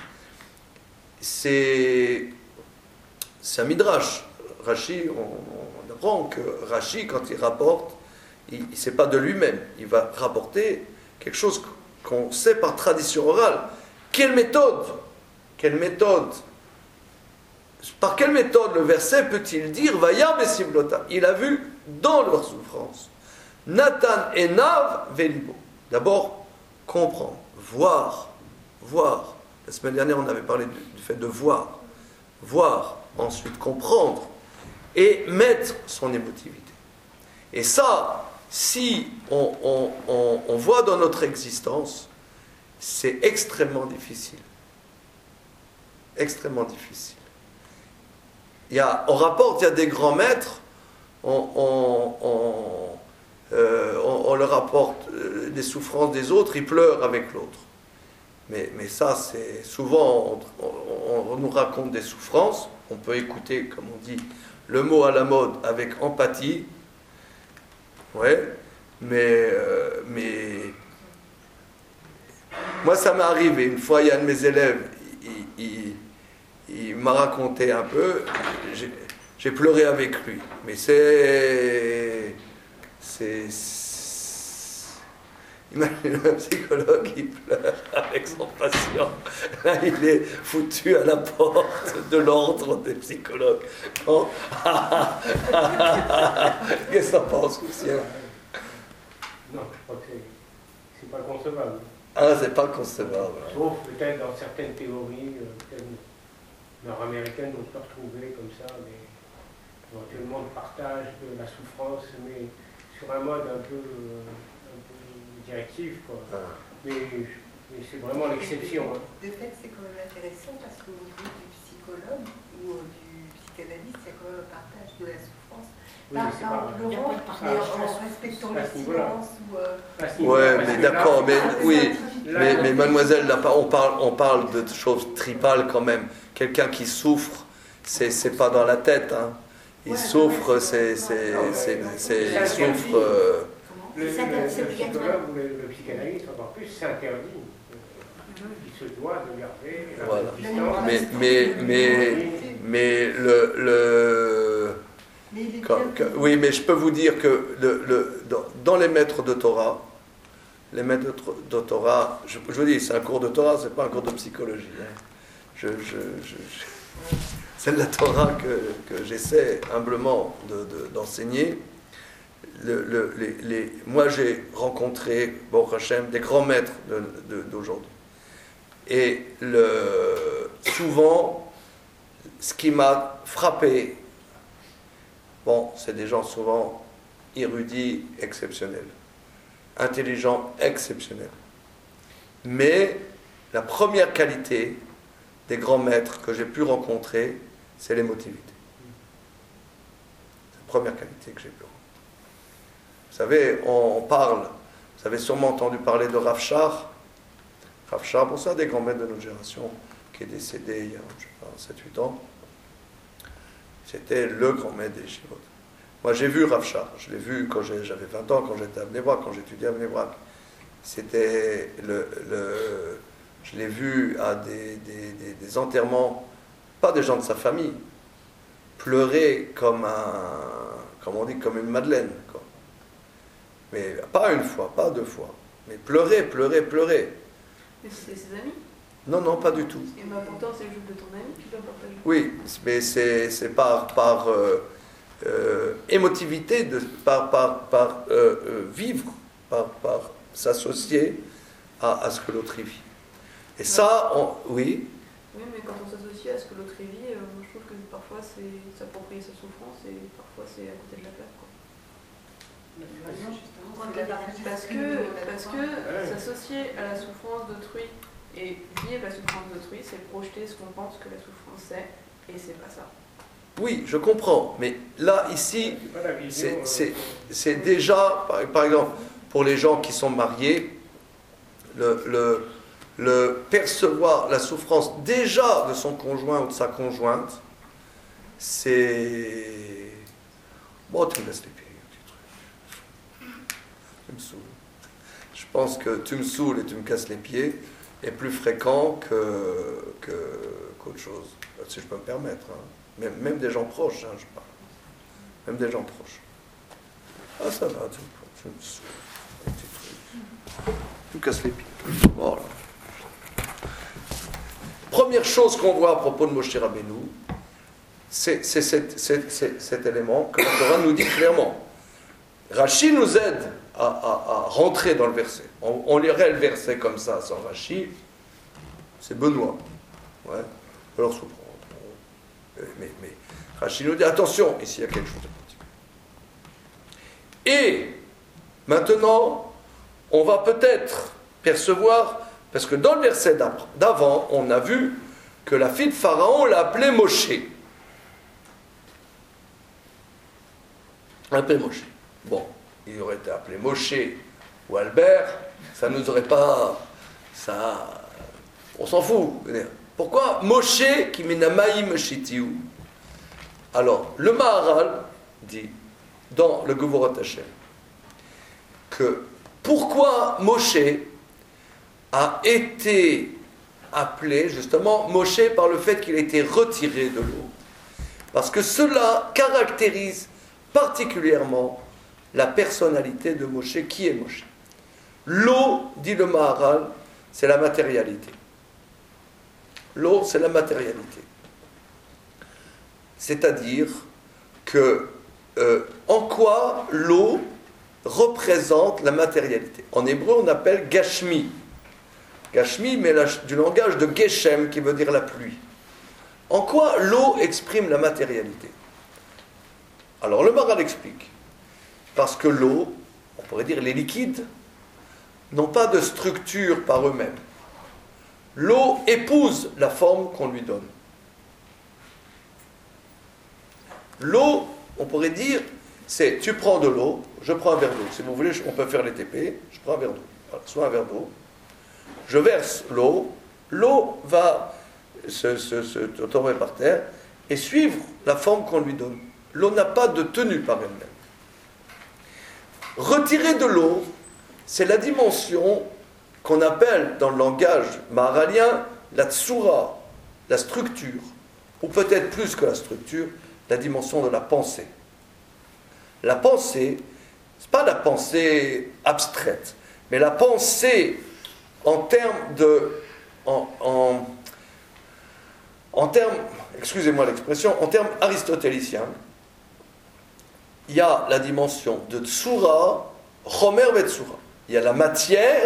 c'est, c'est un midrash. Rashi, on, on apprend que Rashi, quand il rapporte, il ne sait pas de lui-même. Il va rapporter quelque chose qu'on sait par tradition orale. Quelle méthode Quelle méthode Par quelle méthode le verset peut-il dire Vaya besivlota? Il a vu dans leur souffrance. Nathan et Nav velibo. D'abord, comprendre, voir, voir. La semaine dernière, on avait parlé du, du fait de voir. Voir, ensuite comprendre et mettre son émotivité. Et ça, si on, on, on, on voit dans notre existence, c'est extrêmement difficile. Extrêmement difficile. Il y a, on rapporte, il y a des grands maîtres, on, on, on, euh, on, on leur rapporte euh, des souffrances des autres, ils pleurent avec l'autre. Mais, mais ça, c'est souvent, on, on, on nous raconte des souffrances, on peut écouter, comme on dit, le mot à la mode avec empathie, ouais, mais, euh, mais moi ça m'est arrivé, une fois il y a un de mes élèves, il, il, il m'a raconté un peu, j'ai, j'ai pleuré avec lui, mais c'est, c'est, imagine un psychologue qui pleure avec son patient. Là, il est foutu à la porte de l'ordre des psychologues. Oh. Qu'est-ce que ça pense, Lucien? Non, je crois que c'est, c'est pas concevable. Ah, c'est pas concevable. Sauf peut-être dans certaines théories, euh, peut-être nord-américaines, on peut retrouver comme ça, mais éventuellement le partage de la souffrance, mais sur un mode un peu... Euh, directive, quoi. Ah. Mais, mais c'est vraiment l'exception. Hein. De fait, c'est quand même intéressant parce qu'au niveau du psychologue ou du psychanalyste, il y a quand même un partage de la souffrance. Oui, par, par, par le rang, mais en, en respectant le silence ou... Euh... Ouais, mais d'accord, mais oui, mais, mais mademoiselle, là, on parle, on parle de choses tripales quand même. Quelqu'un qui souffre, c'est, c'est pas dans la tête, hein. Il ouais, souffre, c'est, c'est, c'est, c'est, il souffre... Euh, Le, le, le psychologue ou le, le psychanalyste, encore plus, s'interdit. Il se doit de garder la voilà. distance. Mais, mais, mais, mais le... le quand, quand, oui, mais je peux vous dire que le, le, dans, dans les maîtres de Torah, les maîtres de Torah, je, je vous dis, c'est un cours de Torah, c'est pas un cours de psychologie. Hein. Je, je, je, je, c'est de la Torah que, que j'essaie humblement de, de, d'enseigner. Le, le, les, les, moi j'ai rencontré, bon Hachem, des grands maîtres de, de, d'aujourd'hui. Et le, souvent, ce qui m'a frappé, bon, c'est des gens souvent érudits exceptionnels, intelligents exceptionnels. Mais la première qualité des grands maîtres que j'ai pu rencontrer, c'est l'émotivité. C'est la première qualité que j'ai pu rencontrer. Vous savez, on parle, vous avez sûrement entendu parler de Rav Shach. Rav Shach, bon, c'est un des grands maîtres de notre génération, qui est décédé il y a, je sais pas, sept huit ans. C'était le grand maître des Yeshivot. Moi, j'ai vu Rav Shach, je l'ai vu quand j'avais vingt ans, quand j'étais à Bnei Brak, quand j'étudiais à Bnei Brak. C'était le, le... Je l'ai vu à des, des, des, des enterrements, pas des gens de sa famille, pleurer comme un, comme on dit, comme une madeleine, quoi. Mais pas une fois, pas deux fois. Mais pleurer, pleurer, pleurer. Mais c'est ses amis? Non, non, pas du tout. Et ben pourtant, c'est le jour de ton ami qui doit partager. Oui, mais c'est, c'est par, par euh, euh, émotivité, de, par, par, par euh, euh, vivre, par, par s'associer à, à ce que l'autre vit. Et ouais. Ça, on, oui. Oui, mais quand on s'associe à ce que l'autre vit, euh, je trouve que parfois c'est s'approprier sa souffrance et parfois c'est à côté de la plaque, quoi. Parce que, parce que s'associer à la souffrance d'autrui et vivre la souffrance d'autrui, c'est projeter ce qu'on pense que la souffrance c'est, et c'est pas ça. Oui, je comprends, mais là, ici, C'est pas la vision, c'est- euh, c'est c'est déjà, par, par exemple, pour les gens qui sont mariés, le, le, le percevoir la souffrance déjà de son conjoint ou de sa conjointe, c'est... Bon, tu me laisses les pieds, petit truc. Tu me saoules. Je pense que tu me saoules et tu me casses les pieds est plus fréquent que, que, qu'autre chose, si je peux me permettre. Hein. Même, même des gens proches, hein, je parle. Même des gens proches. Ah, ça va, tu me, tu me saoules. Avec tes trucs. Tu me casses les pieds. Voilà. Première chose qu'on voit à propos de Moshe Rabbeinu, c'est, c'est, c'est, c'est, c'est cet élément que la Torah nous dit clairement. Rashi nous aide à, à, à rentrer dans le verset. On, on lirait le verset comme ça, sans Rashi, c'est Benoît. Ouais. Alors, se prend. Mais, mais Rashi nous dit attention, ici il y a quelque chose de particulier. Et maintenant, on va peut-être percevoir, parce que dans le verset d'avant, on a vu que la fille de Pharaon l'a appelé Moshe. Appelé Moshe. Bon, il aurait été appelé Moshe ou Albert, ça ne nous aurait pas. Ça. On s'en fout. Pourquoi Moshe qui minamaïm shitiou? Alors, le Maharal dit dans le Gevurot Hashem que pourquoi Moshe a été appelé justement Moshe par le fait qu'il a été retiré de l'eau. Parce que cela caractérise particulièrement la personnalité de Moshe. Qui est Moshe? L'eau, dit le Maharal, c'est la matérialité. L'eau, c'est la matérialité. C'est-à-dire que euh, en quoi l'eau représente la matérialité. En hébreu, on appelle Gashmi. Gashmi, mais la, du langage de Geshem, qui veut dire la pluie. En quoi l'eau exprime la matérialité? Alors, le Maharal explique. Parce que l'eau, on pourrait dire les liquides, n'ont pas de structure par eux-mêmes. L'eau épouse la forme qu'on lui donne. L'eau, on pourrait dire, c'est tu prends de l'eau, je prends un verre d'eau. Si vous voulez, on peut faire les T P, je prends un verre d'eau. Voilà, soit un verre d'eau, je verse l'eau, l'eau va se, se, se tomber par terre et suivre la forme qu'on lui donne. L'eau n'a pas de tenue par elle-même. Retirer de l'eau, c'est la dimension qu'on appelle dans le langage maharalien la tsura, la structure, ou peut-être plus que la structure, la dimension de la pensée. La pensée, ce n'est pas la pensée abstraite, mais la pensée en termes de... En, en, en termes, excusez-moi l'expression, en termes aristotéliciens, il y a la dimension de tsura, chomer vetsura. Il y a la matière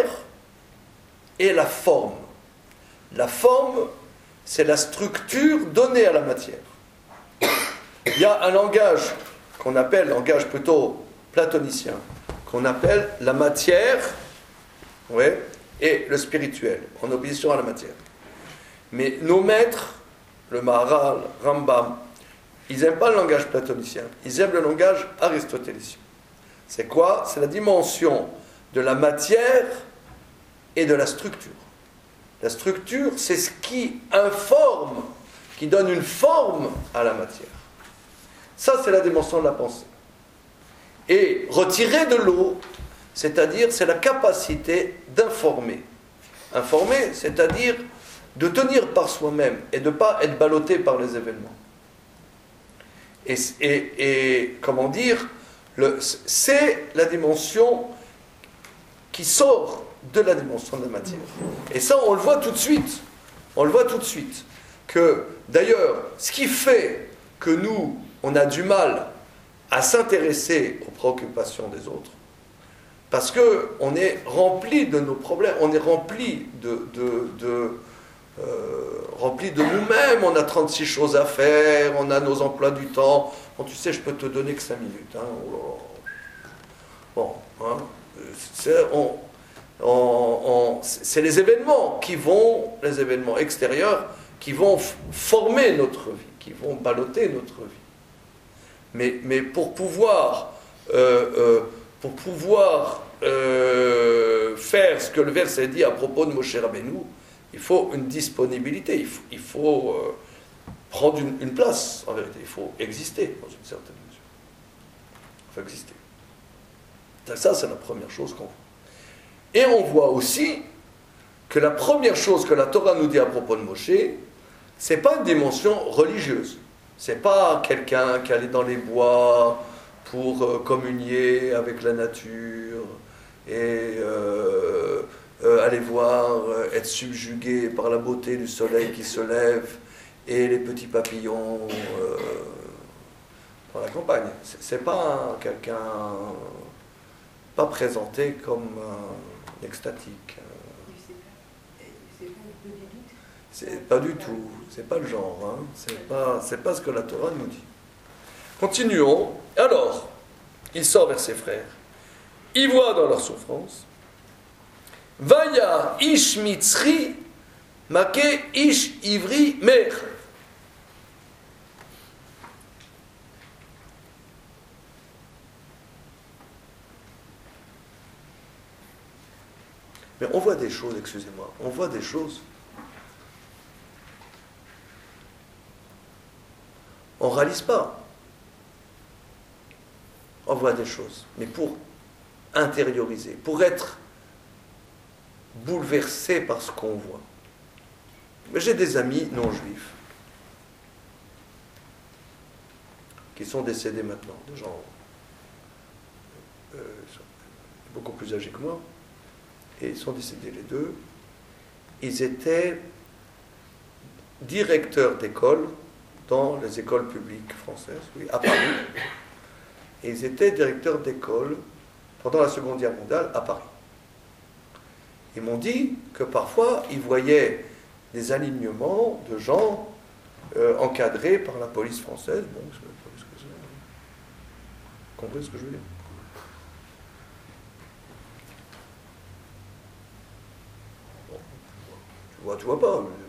et la forme. La forme, c'est la structure donnée à la matière. Il y a un langage qu'on appelle, langage plutôt platonicien, qu'on appelle la matière, ouais, et le spirituel, en opposition à la matière. Mais nos maîtres, le Maharal, Rambam, ils n'aiment pas le langage platonicien, ils aiment le langage aristotélicien. C'est quoi? C'est la dimension de la matière et de la structure. La structure, c'est ce qui informe, qui donne une forme à la matière. Ça, c'est la dimension de la pensée. Et retirer de l'eau, c'est-à-dire, c'est la capacité d'informer. Informer, c'est-à-dire de tenir par soi-même et de ne pas être ballotté par les événements. Et, et, et comment dire, le, c'est la dimension qui sort de la dimension de la matière. Et ça, on le voit tout de suite. On le voit tout de suite. Que, d'ailleurs, ce qui fait que nous, on a du mal à s'intéresser aux préoccupations des autres, parce qu'on est rempli de nos problèmes, on est rempli de, de, de, euh, rempli de nous-mêmes, on a trente-six choses à faire, on a nos emplois du temps. Bon, tu sais, je peux te donner que cinq minutes. Hein. Oh là là. Bon, hein, c'est, on, on, on, c'est les événements qui vont, les événements extérieurs, qui vont f- former notre vie, qui vont balloter notre vie. Mais, mais pour pouvoir, euh, euh, pour pouvoir euh, faire ce que le verset dit à propos de Moshe Rabbeinu, il faut une disponibilité, il faut, il faut euh, prendre une, une place, en vérité, il faut exister dans une certaine mesure. Il faut exister. Ça, c'est la première chose qu'on voit. Et on voit aussi que la première chose que la Torah nous dit à propos de Moshe, c'est pas une dimension religieuse. C'est pas quelqu'un qui allait dans les bois pour euh, communier avec la nature et euh, euh, aller voir, euh, être subjugué par la beauté du soleil qui se lève et les petits papillons euh, dans la campagne. C'est, c'est pas quelqu'un pas présenté comme un extatique. C'est pas du tout, c'est pas le genre, hein. c'est pas, c'est pas ce que la Torah nous dit. Continuons. Alors, il sort vers ses frères, il voit dans leur souffrance, Vaya ish mitzri, make ish ivri mer. Mais on voit des choses, excusez-moi, on voit des choses. On ne réalise pas. On voit des choses. Mais pour intérioriser, pour être bouleversé par ce qu'on voit. Mais j'ai des amis non juifs qui sont décédés maintenant, des gens euh, beaucoup plus âgés que moi. Et ils sont décédés les deux. Ils étaient directeurs d'école dans les écoles publiques françaises, oui, à Paris. Et ils étaient directeurs d'école pendant la Seconde Guerre mondiale à Paris. Ils m'ont dit que parfois, ils voyaient des alignements de gens euh, encadrés par la police française. Bon, je ne sais pas ce que c'est. Vous comprenez ce que je veux dire? Bon, tu vois, tu vois pas. Mais...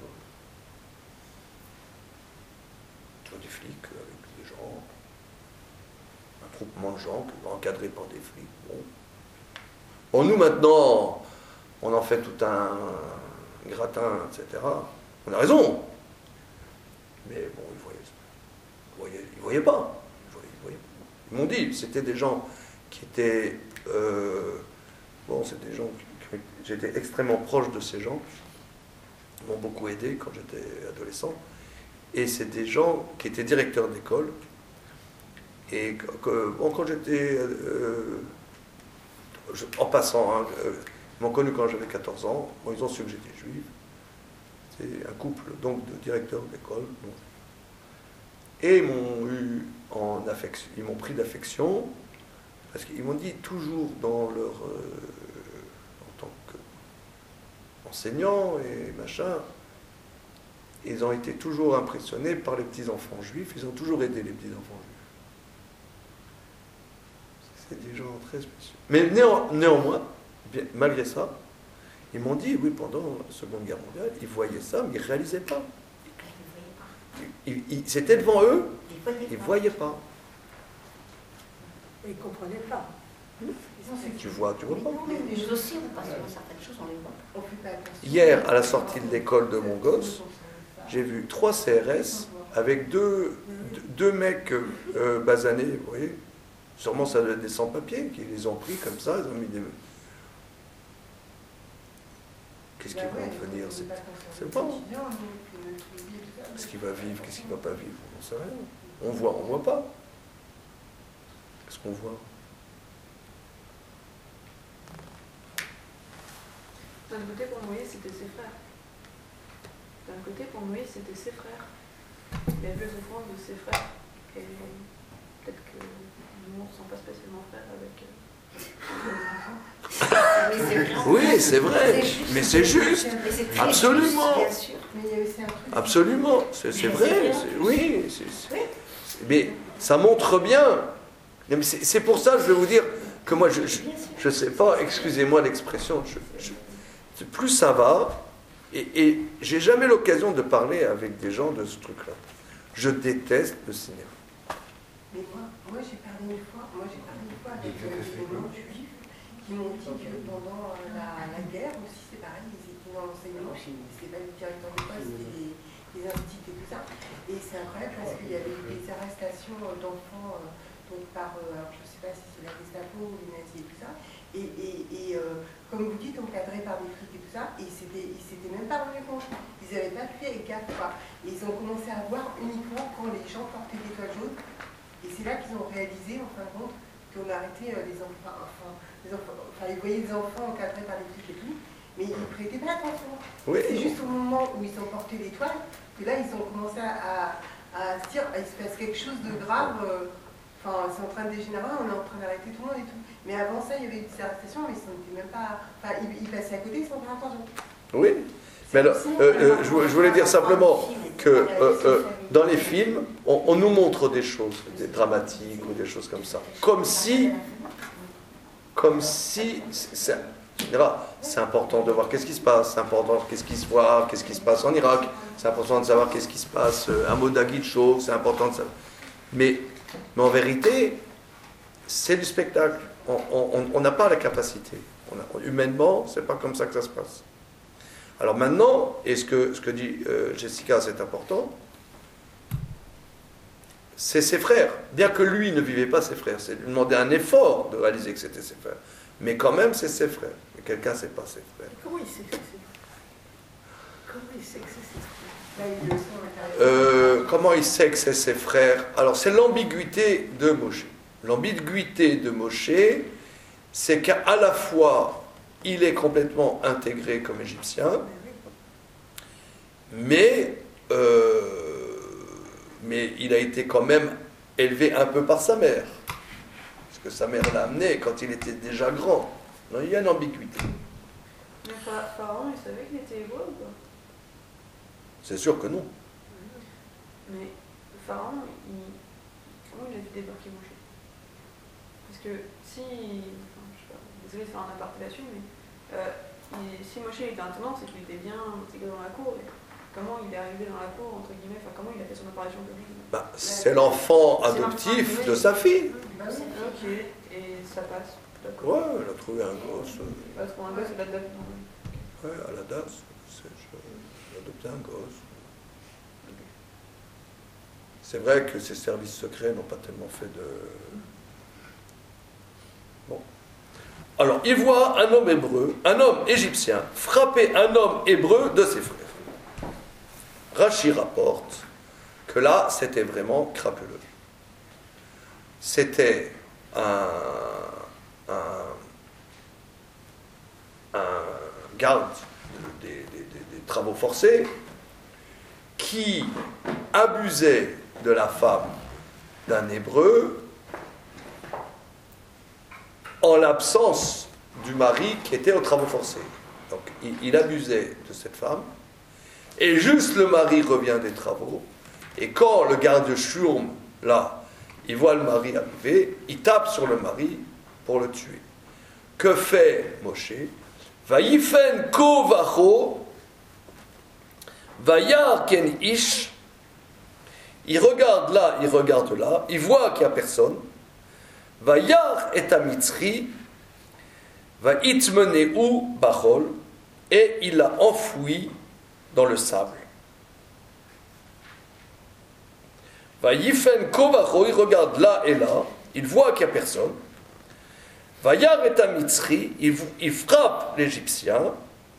tu vois des flics avec des gens, un groupement de gens encadrés par des flics. Bon. Bon, nous maintenant, on en fait tout un gratin, et cetera. On a raison. Mais bon, ils voyaient, ils voyaient, ils voyaient pas. Ils, voyaient, ils, voyaient. Ils m'ont dit, c'était des gens qui étaient... Euh, bon, c'est des gens qui, qui... J'étais extrêmement proche de ces gens. Ils m'ont beaucoup aidé quand j'étais adolescent. Et c'est des gens qui étaient directeurs d'école. Et que, bon, quand j'étais... Euh, je, en passant, hein, euh, ils m'ont connu quand j'avais quatorze ans. Bon, ils ont su que j'étais juif. C'est un couple donc de directeurs d'école. Bon. Et ils m'ont eu en affection, ils m'ont pris d'affection parce qu'ils m'ont dit toujours dans leur euh, en tant qu'enseignants et machin, ils ont été toujours impressionnés par les petits enfants juifs. Ils ont toujours aidé les petits enfants juifs. C'est des gens très spéciaux. Mais néan, néanmoins, bien, malgré ça, ils m'ont dit, oui, pendant la Seconde Guerre mondiale, ils voyaient ça, mais ils ne réalisaient pas. Ils, ils, c'était devant eux, ils ne voyaient pas. Ils ne comprenaient pas. Tu vois, tu vois pas. Nous aussi, on passe sur certaines choses, on les voit. Hier, à la sortie de l'école de mon gosse, j'ai vu trois C R S avec deux, deux mecs euh, basanés, vous voyez. Sûrement ça doit être des sans-papiers qui les ont pris comme ça, ils ont mis des... Qu'est-ce qu'ils vont devenir? C'est, c'est pas. Qu'est-ce qu'il va vivre? Qu'est-ce qu'il ne va pas vivre? On ne sait rien. On voit, on ne voit pas. Qu'est-ce qu'on voit? D'un côté, pour Moïse, c'était ses frères. D'un côté, pour Moïse, c'était ses frères. Il a vu les souffrances de ses frères. Et peut-être que nous, on ne se sent pas spécialement frères avec... Oui, c'est vrai, mais c'est juste. Absolument. Absolument, c'est, c'est vrai. C'est, oui, c'est, c'est, mais ça montre bien. Mais c'est, c'est pour ça, je vais vous dire, que moi, je ne sais pas, excusez-moi l'expression, je, je, plus ça va, et, et j'ai jamais l'occasion de parler avec des gens de ce truc-là. Je déteste le cinéma. Mais moi, moi j'ai parlé une fois, moi j'ai parlé une fois avec euh, des non-juifs qui m'ont dit que pendant euh, la, la guerre aussi, c'est pareil, ils étaient dans l'enseignement, c'était pas le directeur d'école, c'était des, des instituts et tout ça. Et c'est incroyable parce qu'il y avait eu des arrestations d'enfants euh, donc par, euh, alors je sais pas si c'est la Gestapo ou les nazis et tout ça. Et, et, et euh, comme vous dites, encadrés par des flics et tout ça, et ils ne s'étaient même pas rendus compte. Ils n'avaient pas fait gaffe, quoi. Et ils ont commencé à voir uniquement quand les gens portaient des toiles jaunes. Et c'est là qu'ils ont réalisé, en fin de compte, qu'on arrêtait euh, les enfants, enfin, les enfants, enfin, ils voyaient des enfants encadrés par des flics et tout, mais ils ne prêtaient pas attention. Oui. C'est juste au moment où ils ont porté les toiles que là, ils ont commencé à, à, à se dire, il se passe quelque chose de grave, euh, enfin, c'est en train de dégénérer, on est en train d'arrêter tout le monde et tout. Mais avant ça, il y avait eu des arrestations, mais ils n'étaient même pas, enfin, ils, ils passaient à côté sans faire attention. Oui. Mais alors, euh, euh, je, je voulais dire simplement que euh, euh, dans les films, on, on nous montre des choses, des dramatiques ou des choses comme ça, comme si, comme si, c'est, c'est important de voir qu'est-ce qui se passe, c'est important qu'est-ce qui se voit, qu'est-ce qui se passe en Irak, c'est important de savoir qu'est-ce qui se passe, un mot d'Aguicho, c'est important de savoir. Mais, mais en vérité, c'est du spectacle. On n'a pas la capacité. On a, humainement, c'est pas comme ça que ça se passe. Alors maintenant, et ce que, ce que dit euh, Jessica, c'est important, c'est ses frères. Bien que lui ne vivait pas ses frères, c'est lui demander un effort de réaliser que c'était ses frères. Mais quand même, c'est ses frères. Et quelqu'un ne sait pas ses frères. Comment il sait que c'est ses frères Comment il sait que c'est ses frères euh, Comment il sait que c'est ses frères? Alors, c'est l'ambiguïté de Moshe. L'ambiguïté de Moshe, c'est qu'à la fois, il est complètement intégré comme Égyptien, mais, euh, mais il a été quand même élevé un peu par sa mère. Parce que sa mère l'a amené quand il était déjà grand. Donc, il y a une ambiguïté. Mais Pharaon, il savait qu'il était hébreu ou pas? C'est sûr que non. Mais Pharaon, il... comment il a vu débarquer Moshe? Parce que si... Enfin, je sais pas, désolé de faire un aparté là-dessus, mais euh, il... si Moshe était intendant, c'est qu'il était bien intégré dans la cour. Et comment il est arrivé dans la cour, entre guillemets, enfin comment il a fait son apparition publique? Bah, c'est l'enfant adoptif de sa fille. Ok, et ça passe. Ouais, elle a trouvé un gosse. Parce qu'on a un gosse, c'est la date. Ouais, à la date, j'ai adopté un gosse. C'est vrai que ces services secrets n'ont pas tellement fait de... Bon. Alors, il voit un homme hébreu, un homme égyptien, frapper un homme hébreu de ses frères. Rachi rapporte que là, c'était vraiment crapuleux. C'était un, un, un garde des, des, des, des travaux forcés qui abusait de la femme d'un hébreu en l'absence du mari qui était aux travaux forcés. Donc il, il abusait de cette femme, et juste le mari revient des travaux, et quand le garde Shurm, là, il voit le mari arriver, il tape sur le mari pour le tuer. Que fait Moshe? Vayifen ko vacho, vayar ken ish. Il regarde là, il regarde là, il voit qu'il n'y a personne. Vayar et amitzri, va itmeneu bachol, et il l'a enfoui dans le sable. Va yifen kovacho, il regarde là et là, il voit qu'il n'y a personne. Va yar et amitzri, il, il frappe l'Égyptien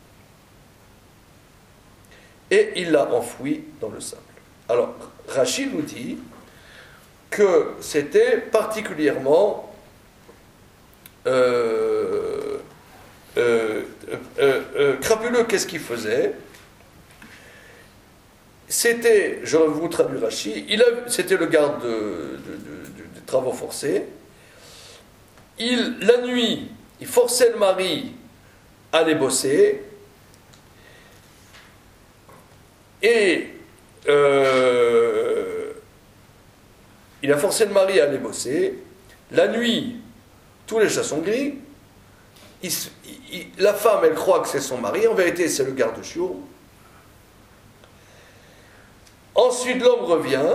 et il l'a enfoui dans le sable. Alors, Rachid nous dit que c'était particulièrement euh, euh, euh, euh, crapuleux. Qu'est-ce qu'il faisait? C'était, je vous traduis Rachid, il a, c'était le garde de, de, de, de, de travaux forcés. Il, la nuit, il forçait le mari à aller bosser, et euh, il a forcé le mari à aller bosser. La nuit, tous les chats sont gris. Il, il, la femme, elle croit que c'est son mari. En vérité, c'est le garde-chiot. Ensuite, l'homme revient.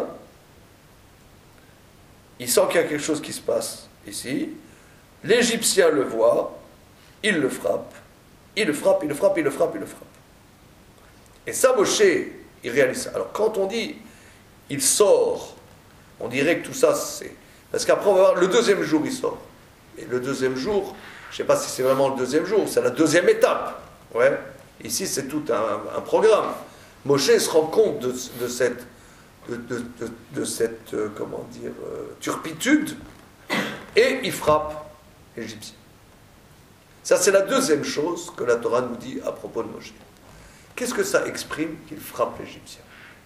Il sent qu'il y a quelque chose qui se passe ici. L'Égyptien le voit. Il le frappe. Il le frappe, il le frappe, il le frappe, il le frappe. Et ça, Moshe, il réalise ça. Alors, quand on dit il sort, on dirait que tout ça, c'est... Parce qu'après, on va voir, le deuxième jour, il sort. Et le deuxième jour, je ne sais pas si c'est vraiment le deuxième jour, c'est la deuxième étape. Ouais. Ici, c'est tout un, un programme. Moshe se rend compte de, de cette, de, de, de, de cette euh, comment dire, euh, turpitude, et il frappe l'Égyptien. Ça, c'est la deuxième chose que la Torah nous dit à propos de Moshe. Qu'est-ce que ça exprime qu'il frappe l'Égyptien?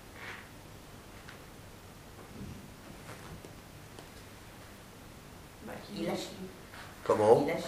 Il agit. Comment? Il agit.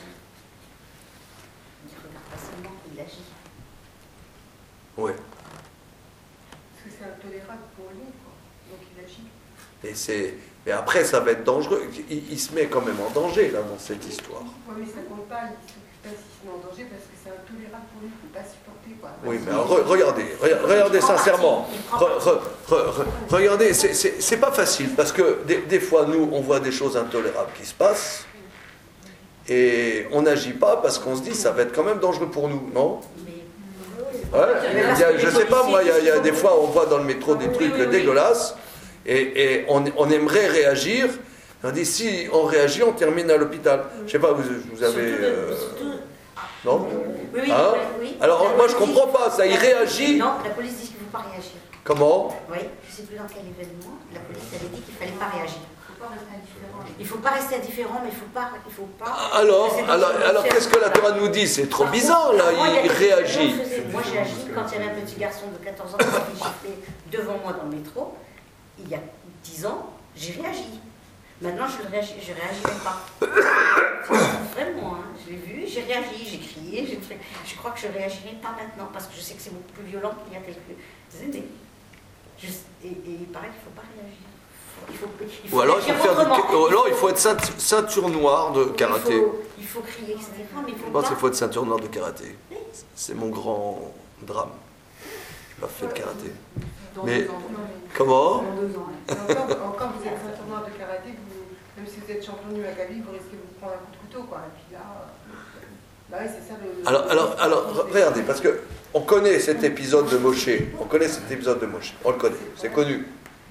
Il ne regarde pas seulement, il agit. Oui. Parce que c'est intolérable pour lui, quoi. Donc il agit. Et c'est... Mais après, ça va être dangereux. Il, il se met quand même en danger, là, dans cette histoire. Oui, mais ça compte pas, il ne s'occupe pas s'il se met en danger parce que c'est intolérable pour lui, il ne peut pas supporter, quoi. Oui, mais alors, re- regardez, re- regardez sincèrement. Re- re- re- re- regardez, c'est, c'est, c'est pas facile, parce que des, des fois, nous, on voit des choses intolérables qui se passent, et on n'agit pas parce qu'on se dit, ça va être quand même dangereux pour nous, non? Ouais, il y a, je sais pas, moi, il y, a, il y a des fois, on voit dans le métro des trucs dégueulasses, et, et on, on aimerait réagir. On dit, si on réagit, on termine à l'hôpital. Je sais pas, vous, vous avez... Euh... Non? Oui, oui, Hein? oui. Alors, La moi, je police- comprends pas, ça, il réagit. Non, la police dit qu'il ne faut pas réagir. Comment? Oui, je ne sais plus dans quel événement, la police avait dit qu'il ne fallait pas réagir. Il ne faut pas rester indifférent. Il ne faut pas rester indifférent, mais il ne faut pas... Il faut pas Alors, c'est alors, dangereux. alors qu'est-ce que la Torah nous dit? C'est trop Par bizarre, contre, là, moi, il y a il quelque chose réagit. que je faisais. Moi, j'ai agi quand il y avait un petit garçon de quatorze ans qui s'est fait gifler devant moi dans le métro. Il y a dix ans, j'ai réagi. Maintenant, je ne réagis, je réagis même pas. Vraiment, hein, je l'ai vu, j'ai réagi, j'ai crié, j'ai fait... Je crois que je ne réagirai pas maintenant parce que je sais que c'est beaucoup plus violent qu'il y a quelques années. Je... Et, et il paraît qu'il ne faut pas réagir. Il faut, il faut Ou alors, il faut, réagir faire du... autrement. Ou alors il faut être ceint- ceinture noire de karaté. Il faut, il faut crier, et cetera. Mais il faut Je pense pas... qu'il faut être ceinture noire de karaté. C'est mon grand drame. Je n'ai pas fait de karaté. Dans Mais- deux ans. Comment? Dans deux ans. Et encore, encore, vous êtes ceinture noire de karaté, vous, même si vous êtes champion du Maccabi, vous risquez de vous prendre un coup de couteau, quoi. Et puis là, euh, bah oui, c'est ça le. Alors, alors, alors, regardez, parce que on connaît cet épisode de Moshe. On connaît cet épisode de Moshe. On le connaît, c'est connu.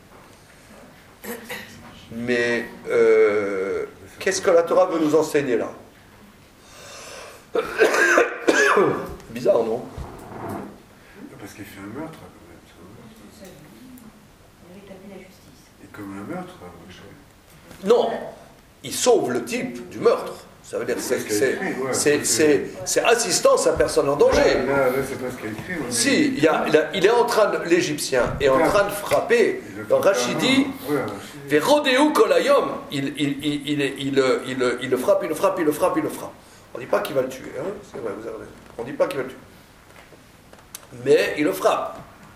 Mais euh, qu'est-ce que la Torah veut nous enseigner là? Bizarre, non? Parce qu'il fait un meurtre, quand même. C'est un meurtre. Il a rétabli la justice. Et comme un meurtre, Moshe. Non, il sauve le type du meurtre. Ça veut dire que c'est, c'est, c'est, c'est, c'est assistance à personne en danger. Là, là c'est pas ce qu'il y a écrit. on est- Si, il, y a, il, a- il est en train de, l'Égyptien est en train de frapper. Il le Dans frappe Rachidi, pas, ouais, Rachidi. Verodeu kolayom, il, il, il, il, il, il, il, il le frappe, il le frappe, il le frappe, il le frappe. On ne dit pas qu'il va le tuer, hein, c'est vrai, vous avez raison. On ne dit pas qu'il va le tuer. Mais il le frappe.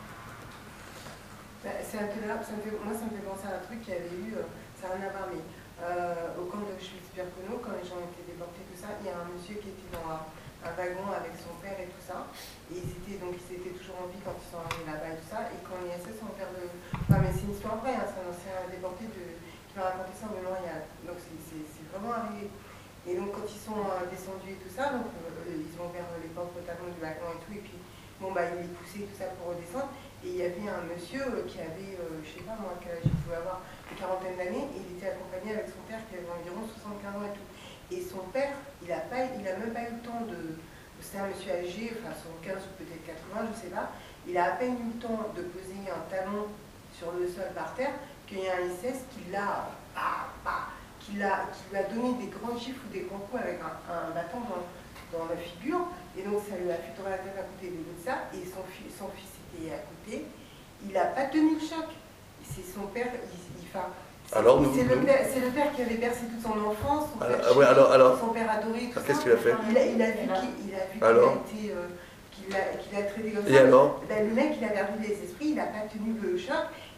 Bah, c'est intolérable, ça me fait, moi ça me fait penser à un truc qu'il y avait eu, euh, ça n'a rien à voir, mais euh, au camp de Auschwitz-Birkenau, quand les gens étaient déportés, tout ça, il y a un monsieur qui était dans un, un wagon avec son père et tout ça, et ils étaient, donc ils étaient toujours en vie quand ils sont arrivés là-bas et tout ça, et quand l'I S S, son père de... Enfin, mais c'est une histoire vraie, hein, c'est un ancien déporté de, qui m'a raconté ça au mémorial, donc c'est, c'est, c'est vraiment arrivé. Et donc quand ils sont euh, descendus et tout ça, donc euh, ils ont ouvert les portes notamment du wagon et tout, et puis bon bah ils les poussaient tout ça pour redescendre. Et il y avait un monsieur euh, qui avait, euh, je sais pas moi, quel âge il pouvait avoir, une quarantaine d'années, et il était accompagné avec son père qui avait environ soixante-quinze ans et tout. Et son père, il a pas, il a même pas eu le temps de, c'était un monsieur âgé, enfin soixante-quinze ou peut-être quatre-vingts, je sais pas. Il a à peine eu le temps de poser un talon sur le sol par terre qu'il y a un I S S qui l'a, bah, bah, qui l'a, qui lui a donné des grands chiffres ou des grands coups avec un, un bâton dans, dans la figure. Et donc ça lui a fait tomber la tête à côté de ça. Et son, fi- son fils était à côté. Il n'a pas tenu le choc. C'est son père. Il, il, enfin, c'est, Alors, nous- c'est, le nous- père, c'est le père qui avait bercé toute son enfance. Son Alors, père, ah ouais, alors- alors- son père adoré. Tout Alors, qu'est-ce ça. qu'il a fait? Il a, il a vu qu'il, il a, vu qu'il Alors a été. Euh, qu'il a, qu'il a traité comme Et ça. alors? Ben, le mec, il a perdu les esprits. Il n'a pas tenu le choc.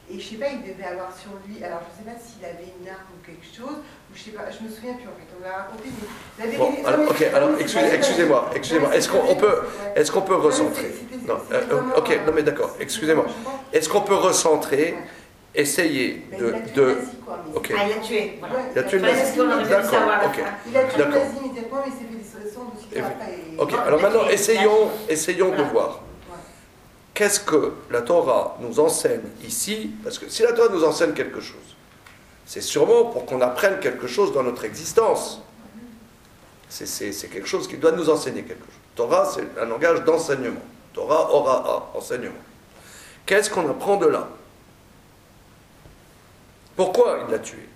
Et je sais pas, il devait avoir sur lui, alors je sais pas s'il avait une arme ou quelque chose, ou je sais pas, je me souviens plus en fait, on l'a raconté, mais il avait Bon, des- alors, non, mais ok, c'est- alors non, mais excusez- c'est- excusez-moi, excusez-moi. Est-ce qu'on on peut, est-ce qu'on peut Non, mais recentrer c'était- Non, c'était euh, vraiment, ok, non mais euh, d'accord, c'était excusez-moi. vraiment, je pense- Est-ce qu'on peut recentrer, essayer Ben, de... il a tué de... le nazi, quoi, mais Ok. c'est- Ah, il l'a tué. Voilà. Ouais, Il a tué le Voilà nazi. ce qu'on aurait dû D'accord, savoir à la ok. fin. Il a tué le D'accord. nazi immédiatement, mais il s'est fait des sondes aussi Et- après. et- Ok, Non, alors il a maintenant, tué, essayons, essayons de Voilà. voir. Ouais. Qu'est-ce que la Torah nous enseigne ici? Parce que si la Torah nous enseigne quelque chose, c'est sûrement pour qu'on apprenne quelque chose dans notre existence. C'est, c'est, c'est quelque chose qui doit nous enseigner quelque chose. Torah, c'est un langage d'enseignement. Torah, Hora'a, enseignement. Qu'est-ce qu'on apprend de là? Pourquoi il l'a tué?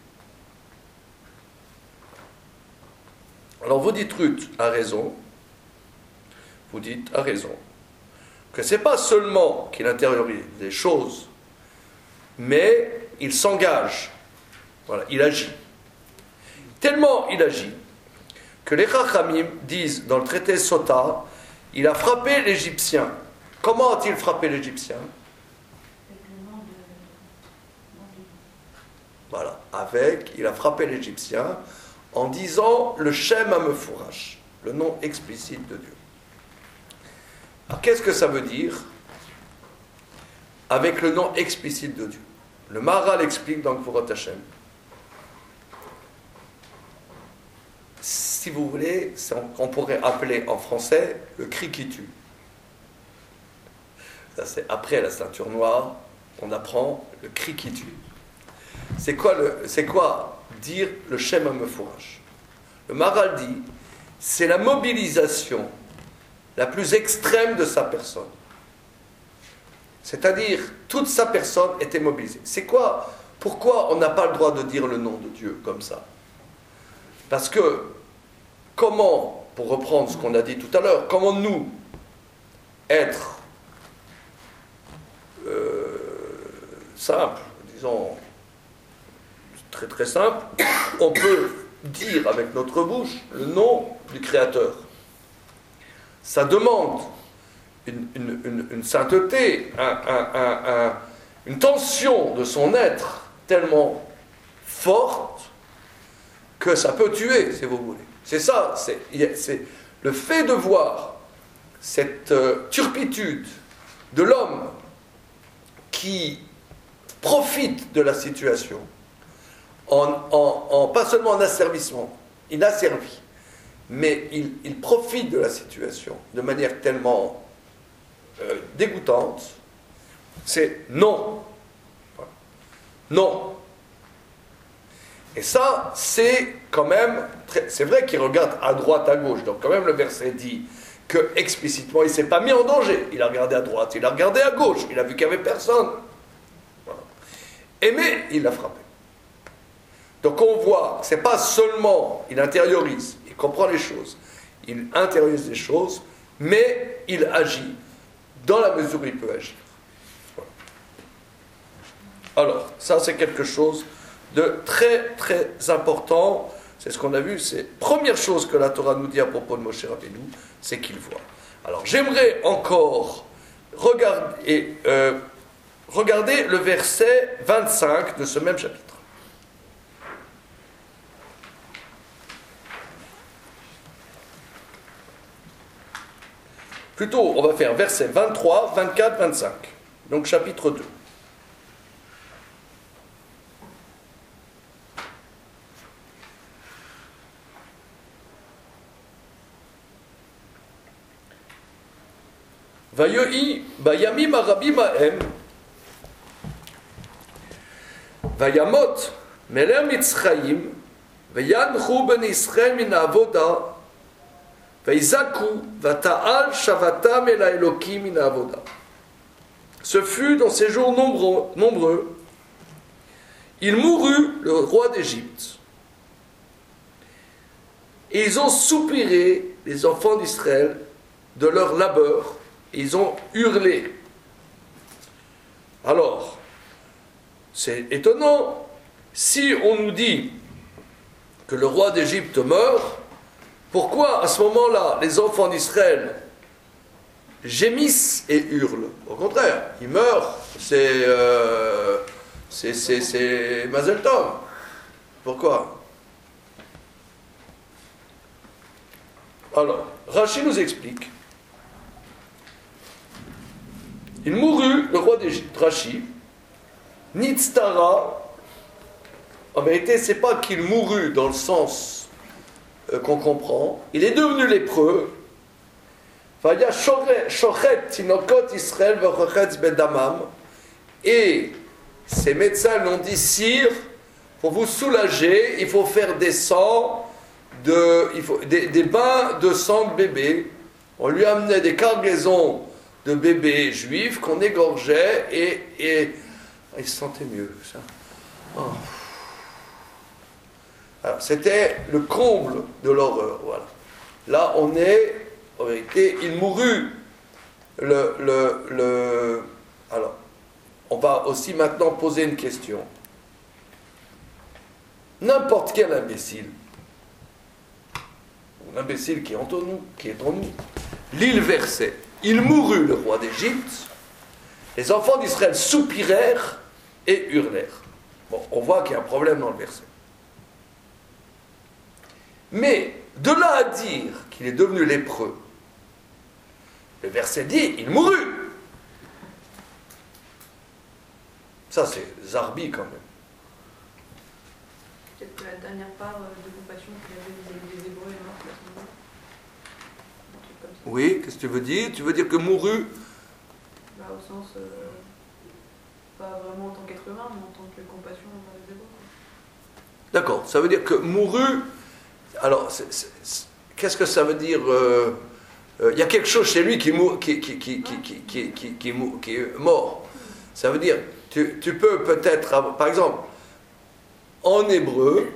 Alors vous dites, Ruth a raison, vous dites a raison, que c'est pas seulement qu'il intériorise des choses, mais il s'engage, voilà, il agit. Tellement il agit que les Chachamim disent dans le traité Sota, il a frappé l'Égyptien. Comment a-t-il frappé l'Égyptien? Avec le nom de- nom de- Voilà, avec, il a frappé l'Égyptien en disant le Shem Hamefourash, le nom explicite de Dieu. Alors qu'est-ce que ça veut dire avec le nom explicite de Dieu? Le Maharal explique dans le Gvurot Hashem. Si vous voulez, c'est- on pourrait appeler en français le cri qui tue. Ça, c'est après la ceinture noire, on apprend le cri qui tue. C'est quoi, le, c'est quoi dire le Shem Hamefourash? Le Maharal dit, c'est la mobilisation la plus extrême de sa personne. C'est-à-dire, toute sa personne était mobilisée. C'est quoi? Pourquoi on n'a pas le droit de dire le nom de Dieu comme ça? Parce que, comment, pour reprendre ce qu'on a dit tout à l'heure, comment nous, être euh, simple, disons, très très simple, on peut dire avec notre bouche le nom du Créateur. Ça demande une, une, une, une sainteté, un, un, un, un, une tension de son être tellement forte que ça peut tuer, si vous voulez. C'est ça, c'est, c'est le fait de voir cette euh, turpitude de l'homme qui profite de la situation, en, en, en, pas seulement en asservissement, il a servi, mais il, il profite de la situation de manière tellement euh, dégoûtante, c'est non. Non. Et ça, c'est quand même, très, c'est vrai qu'il regarde à droite, à gauche, donc quand même le verset dit que explicitement il ne s'est pas mis en danger, il a regardé à droite, il a regardé à gauche, il a vu qu'il n'y avait personne. Voilà. Et mais il l'a frappé. Donc on voit que ce n'est pas seulement il intériorise, il comprend les choses, il intériorise les choses, mais il agit dans la mesure où il peut agir. Voilà. Alors, ça c'est quelque chose de très très important. C'est ce qu'on a vu, c'est la première chose que la Torah nous dit à propos de Moshe Rabbeinu, c'est qu'il voit. Alors j'aimerais encore regarder, euh, regarder le verset vingt-cinq de ce même chapitre. Plutôt, on va faire versets vingt-trois, vingt-quatre, vingt-cinq. Donc chapitre deux. Vayohi bayamim arabim haem vayamot melech mitzrayim vayanchu ben Israël min avoda vaizaku vata'al shavatam el haelokim min avoda. Ce fut dans ces jours nombreux, nombreux il mourut le roi d'Égypte et ils ont soupiré les enfants d'Israël de leur labeur. Ils ont hurlé. Alors, c'est étonnant, si on nous dit que le roi d'Égypte meurt, pourquoi à ce moment-là les enfants d'Israël gémissent et hurlent? Au contraire, ils meurent, c'est, euh, c'est, c'est, c'est Mazel Tov. Pourquoi? Alors, Rashi nous explique. Il mourut, le roi d'Égypte, Rashi, Nitztara. En vérité, c'est pas qu'il mourut dans le sens euh, qu'on comprend. Il est devenu lépreux. Vaya shochet tinokot Israël v'chochetz bedamam. Et ces médecins l'ont dit, sire, pour vous soulager, il faut faire des sangs, de, il faut, des, des bains de sang de bébé. On lui amenait des cargaisons de bébés juifs qu'on égorgeait et, et il se sentait mieux. Ça. Oh. Alors, c'était le comble de l'horreur. Voilà. Là, on est, en vérité, il mourut. Le, le, le, alors, on va aussi maintenant poser une question. N'importe quel imbécile, l'imbécile qui est en nous, qui est en nous, lit le verset. Il mourut, le roi d'Égypte. Les enfants d'Israël soupirèrent et hurlèrent. Bon, on voit qu'il y a un problème dans le verset. Mais de là à dire qu'il est devenu lépreux, le verset dit, il mourut. Ça, c'est Zarbi quand même. Peut-être que la dernière part de compassion qu'il avait vis-à-vis des Hébreux est morte à ce moment-là. Un truc comme ça. Oui, qu'est-ce que tu veux dire? Tu veux dire que mourut? Bah, au sens, euh, pas vraiment en tant qu'être humain, mais en tant que compassion envers les Hébreux. D'accord, ça veut dire que mourut. Alors, c'est, c'est, c'est, qu'est-ce que ça veut dire? Il euh, euh, y a quelque chose chez lui qui, mou, qui, qui, qui, qui, qui, qui, qui, qui, mou, qui est mort. Ça veut dire, tu, tu peux peut-être, avoir, par exemple, en hébreu,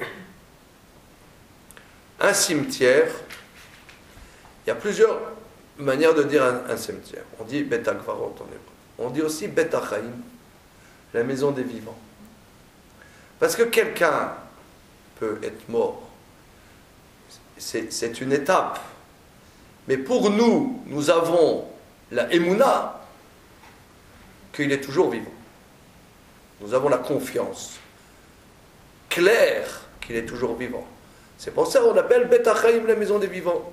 un cimetière, il y a plusieurs manières de dire un, un cimetière. On dit Bet Akvarot en hébreu. On dit aussi Bet Achaim, la maison des vivants. Parce que quelqu'un peut être mort. C'est, c'est une étape. Mais pour nous, nous avons la Emouna qu'il est toujours vivant. Nous avons la confiance claire qu'il est toujours vivant. C'est pour ça qu'on appelle Bet Achaim, la maison des vivants.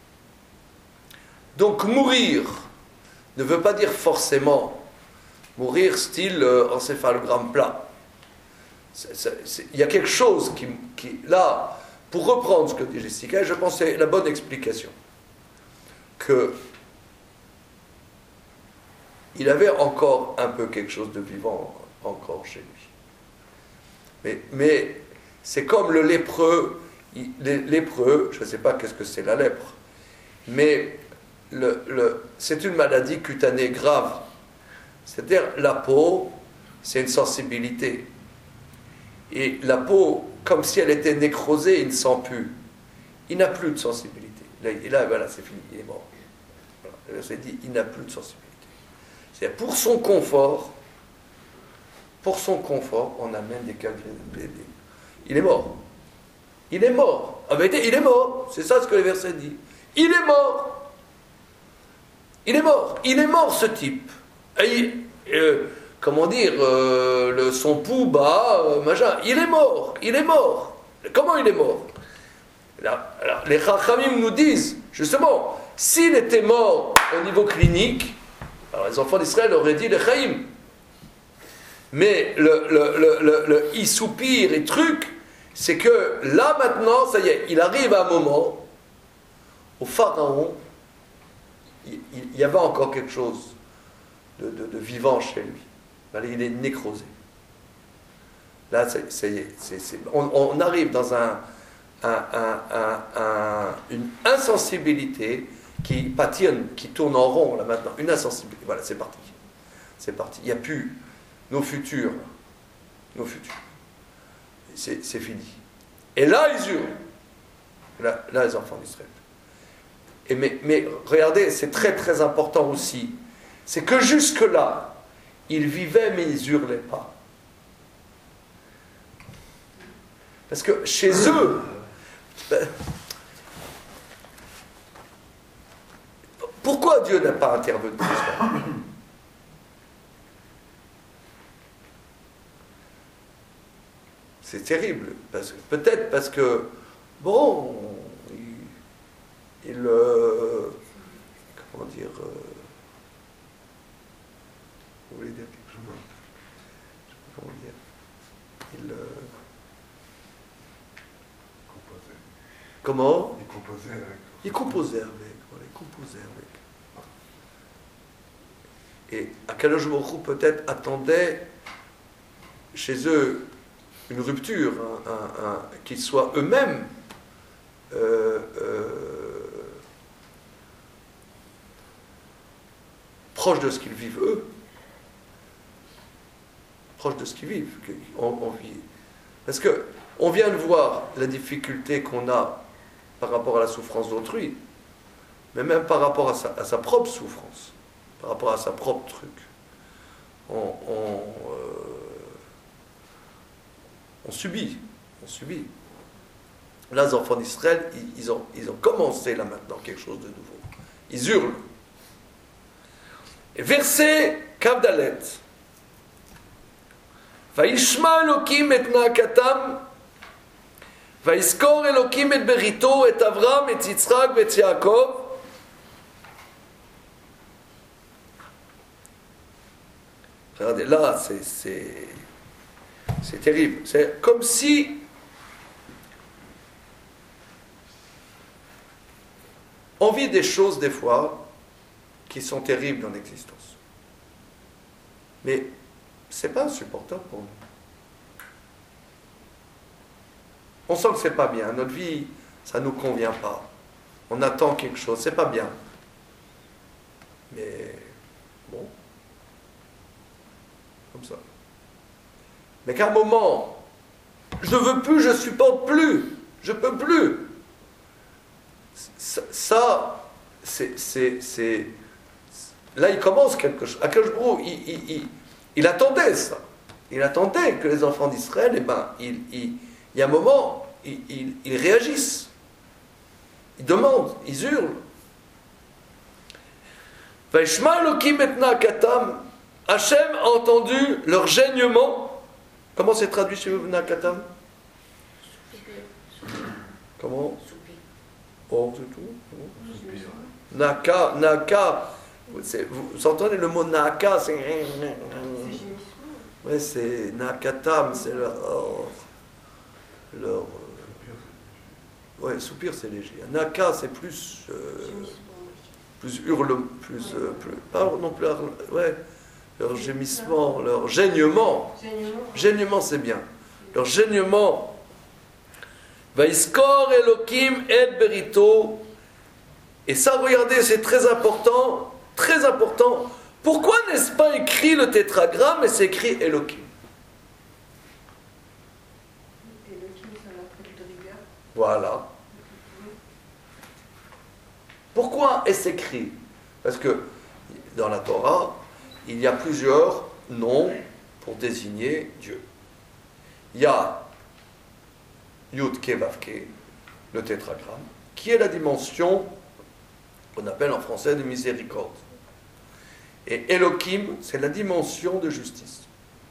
Donc mourir ne veut pas dire forcément mourir style euh, encéphalogramme plat. Il y a quelque chose qui, qui là, pour reprendre ce que dit Jessica, je pense que c'est la bonne explication. Que il avait encore un peu quelque chose de vivant encore chez lui. Mais, mais c'est comme le lépreux. Il, les lépreux, je ne sais pas qu'est-ce que c'est la lèpre, mais le, le, c'est une maladie cutanée grave. C'est-à-dire la peau, c'est une sensibilité. Et la peau, comme si elle était nécrosée, il ne sent plus. Il n'a plus de sensibilité. Là, et là, voilà, c'est fini, il est mort. Voilà. C'est dit, il n'a plus de sensibilité. C'est-à-dire, pour son confort, pour son confort, on amène des cargaisons de bébé. Il est mort. Il est mort. En vérité, il est mort. C'est ça ce que le verset dit. Il est mort. Il est mort. Il est mort, ce type. Et, euh, comment dire, euh, le, son pouls bas, euh, machin. Il est mort. Il est mort. Comment il est mort? Là, alors, les Chachamim nous disent, justement, s'il était mort au niveau clinique, alors les enfants d'Israël auraient dit les Chaim. Mais le, le, le, le, le il soupire et truc, c'est que là maintenant, ça y est, il arrive à un moment, au pharaon, il, il y avait encore quelque chose de, de, de vivant chez lui. Là, il est nécrosé. Là, c'est, c'est, c'est, c'est, on, on arrive dans un, un, un, un, un, une insensibilité qui patine, qui tourne en rond, là maintenant. Une insensibilité. Voilà, c'est parti. C'est parti. Il n'y a plus nos futurs. Nos futurs. C'est, c'est fini. Et là, ils hurlent. Là, là, les enfants d'Israël. Et mais, mais regardez, c'est très très important aussi. C'est que jusque-là, ils vivaient, mais ils hurlaient pas. Parce que chez eux, ben, pourquoi Dieu n'a pas intervenu? c'est terrible. Parce, peut-être parce que, bon, il, il euh, comment dire, euh, vous voulez dire quelque chose? Je sais pas comment dire. Il, euh, Composé. comment? Il composait avec. Il composait avec, voilà, il composait avec. Et Akadosh Baruch Hu peut-être attendait chez eux une rupture, un, un, un, qu'ils soient eux-mêmes euh, euh, proches de ce qu'ils vivent eux, proches de ce qu'ils vivent. On, on vit. Parce que on vient de voir la difficulté qu'on a par rapport à la souffrance d'autrui, mais même par rapport à sa, à sa propre souffrance, par rapport à sa propre truc. On, on, euh, on subit, on subit. Là, les enfants d'Israël, ils, ils, ont, ils ont commencé là maintenant quelque chose de nouveau. Ils hurlent. Et verset Kavdalet. Vaishma Elokim et Naakatam, Vaiskor Elokim et Berito, et Avram, et Yitzhak, et Yaakov. Regardez, là, c'est, c'est, c'est terrible. C'est comme si on vit des choses, des fois, qui sont terribles dans l'existence. Mais ce n'est pas insupportable pour nous. On sent que ce n'est pas bien. Notre vie, ça ne nous convient pas. On attend quelque chose, ce n'est pas bien. Mais bon, comme ça. Mais qu'à un moment, je ne veux plus, je ne supporte plus, je ne peux plus. Ça, ça c'est, c'est, c'est... Là, il commence quelque chose. Akadosh Baruch Hu, il, il, il, il attendait ça. Il attendait que les enfants d'Israël, eh ben, il, il, il y a un moment, ils, ils, ils réagissent. Ils demandent, ils hurlent. Vaishma Elokim et Naakatam. Hachem a entendu leur gênement. Comment c'est traduit chez vous, Naakatam? Comment? Oh, c'est tout. Naka, Naka. C'est, vous, vous entendez le mot Naka, c'est. Ouais, c'est Nakatam, c'est leur. Oh, leur ouais, soupir, c'est léger. Naka, c'est plus. Euh, plus hurle, plus. Euh, plus pas non plus. Ouais. Leur gémissement, leur gênement. Gênement, c'est bien. Leur gênement. Vaiskor Elokim et Berito. Et ça, regardez, c'est très important. Très important. Pourquoi n'est-ce pas écrit le tétragramme, mais c'est écrit Elokim? Elokim, ça l'a pris de rigueur. Voilà. Pourquoi est-ce écrit? Parce que dans la Torah, il y a plusieurs noms pour désigner Dieu. Il y a Yud Ke Vav Ke, le tétragramme, qui est la dimension qu'on appelle en français de miséricorde. Et Elokim, c'est la dimension de justice.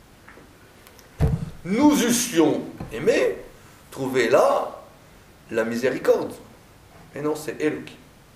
Nous eussions aimé trouver là la miséricorde. Mais non, c'est Elokim.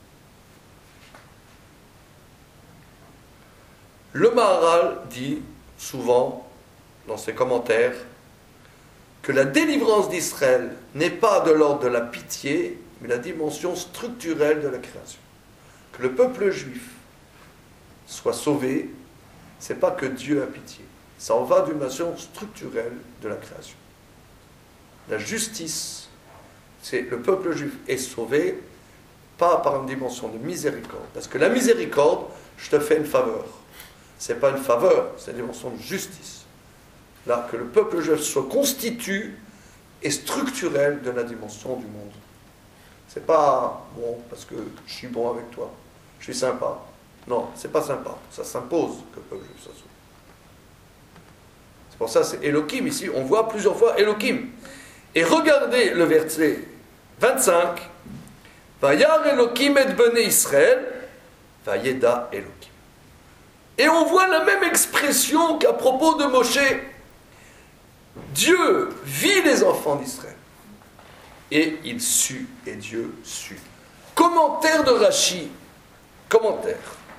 Le Maharal dit souvent dans ses commentaires que la délivrance d'Israël n'est pas de l'ordre de la pitié, mais la dimension structurelle de la création. Que le peuple juif soit sauvé, c'est pas que Dieu a pitié. Ça en va d'une dimension structurelle de la création. La justice, c'est le peuple juif est sauvé, pas par une dimension de miséricorde. Parce que la miséricorde, je te fais une faveur. C'est pas une faveur, c'est une dimension de justice. Là, que le peuple juif se constitue et structurel de la dimension du monde. C'est pas bon parce que je suis bon avec toi, je suis sympa. Non, c'est pas sympa. Ça s'impose que le peuple juif s'associe. C'est pour ça c'est Elokim ici. On voit plusieurs fois Elokim. Et regardez le verset vingt-cinq. Vayar Elokim et bene Israël, vayeda Elokim. Et on voit la même expression qu'à propos de Moshe. Dieu vit les enfants d'Israël. Et il sut, et Dieu sut. Commentaire de Rachi. Commentaire.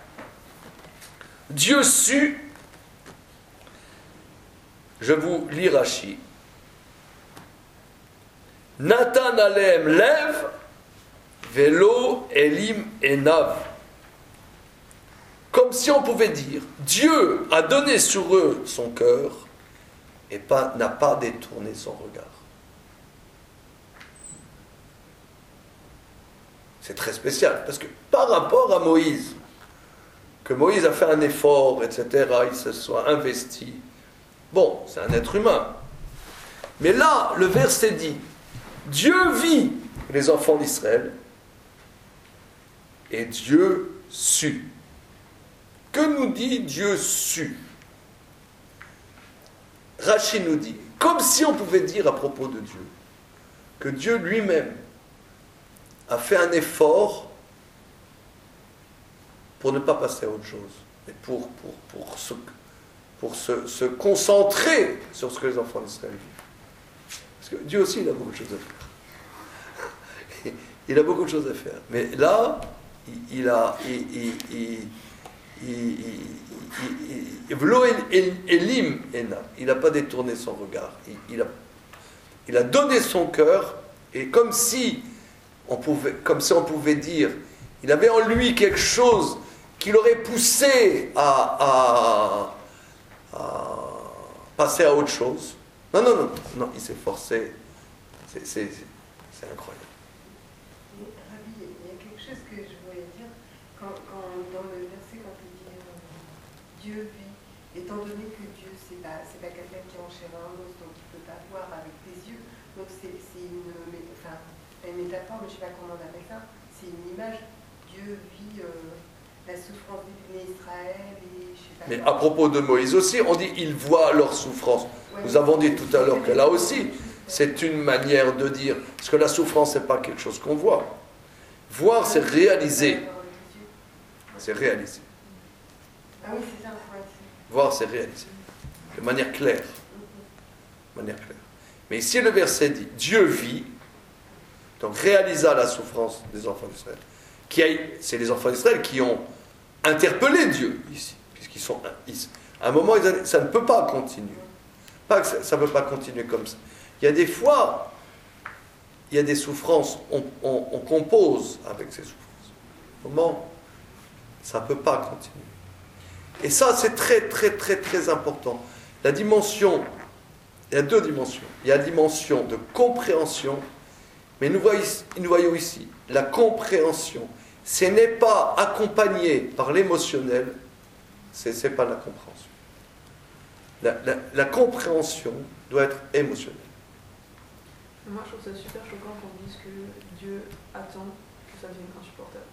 Dieu sut. Je vous lis Rachi. Nathan Alem lève, Vélo Elim Enav. Comme si on pouvait dire, Dieu a donné sur eux son cœur et pas, n'a pas détourné son regard. C'est très spécial, parce que par rapport à Moïse, que Moïse a fait un effort, et cetera, il se soit investi. Bon, c'est un être humain. Mais là, le verset dit, Dieu vit les enfants d'Israël et Dieu sut. Que nous dit Dieu sut? Rachi nous dit, comme si on pouvait dire à propos de Dieu, que Dieu lui-même a fait un effort pour ne pas passer à autre chose, mais pour, pour, pour, se, pour se, se concentrer sur ce que les enfants d'Israël vivent. Parce que Dieu aussi, il a beaucoup de choses à faire. Il a beaucoup de choses à faire. Mais là, il, il a... Il, il, il, il n'a pas détourné son regard. Il, il, a, il a donné son cœur, et comme si on pouvait, comme si on pouvait dire, il avait en lui quelque chose qui l'aurait poussé à, à, à passer à autre chose. Non, non, non, non, il s'est forcé. C'est, c'est, c'est incroyable. Rabbi, il y a quelque chose que je voulais dire quand, quand, dans le verset quand il dit euh, Dieu vit, étant donné que Dieu c'est pas, c'est pas quelqu'un qui est en chair et en os, donc il ne peut pas voir avec les yeux, donc c'est, c'est une, enfin, une métaphore, mais je ne sais pas comment on appelle ça, c'est une image. Dieu vit euh, la souffrance des Béné Israël et je sais pas. Mais quoi. à propos de Moïse aussi, on dit il voit leur souffrance. Ouais, Nous avons dit tout à l'heure que là aussi, c'est une manière de dire, parce que la souffrance, ce n'est pas quelque chose qu'on voit. Voir, c'est réaliser. C'est réaliser. Ah oui, c'est ça, ouais, c'est... Voir, c'est réaliser. De manière claire. De manière claire. Mais ici, le verset dit, Dieu vit, donc réalisa la souffrance des enfants d'Israël. Qui a, c'est les enfants d'Israël qui ont interpellé Dieu ici, puisqu'ils sont ici. À un moment, ils ont, ça ne peut pas continuer. Pas que ça ne peut pas continuer comme ça. Il y a des fois, il y a des souffrances, on, on, on compose avec ces souffrances. Comment? Ça ne peut pas continuer. Et ça, c'est très, très, très, très important. La dimension, il y a deux dimensions. Il y a la dimension de compréhension, mais nous voyons, nous voyons ici, la compréhension, ce n'est pas accompagné par l'émotionnel, ce n'est pas la compréhension. La, la, la compréhension doit être émotionnelle. Moi, je trouve ça super choquant qu'on dise que Dieu attend que ça devienne insupportable.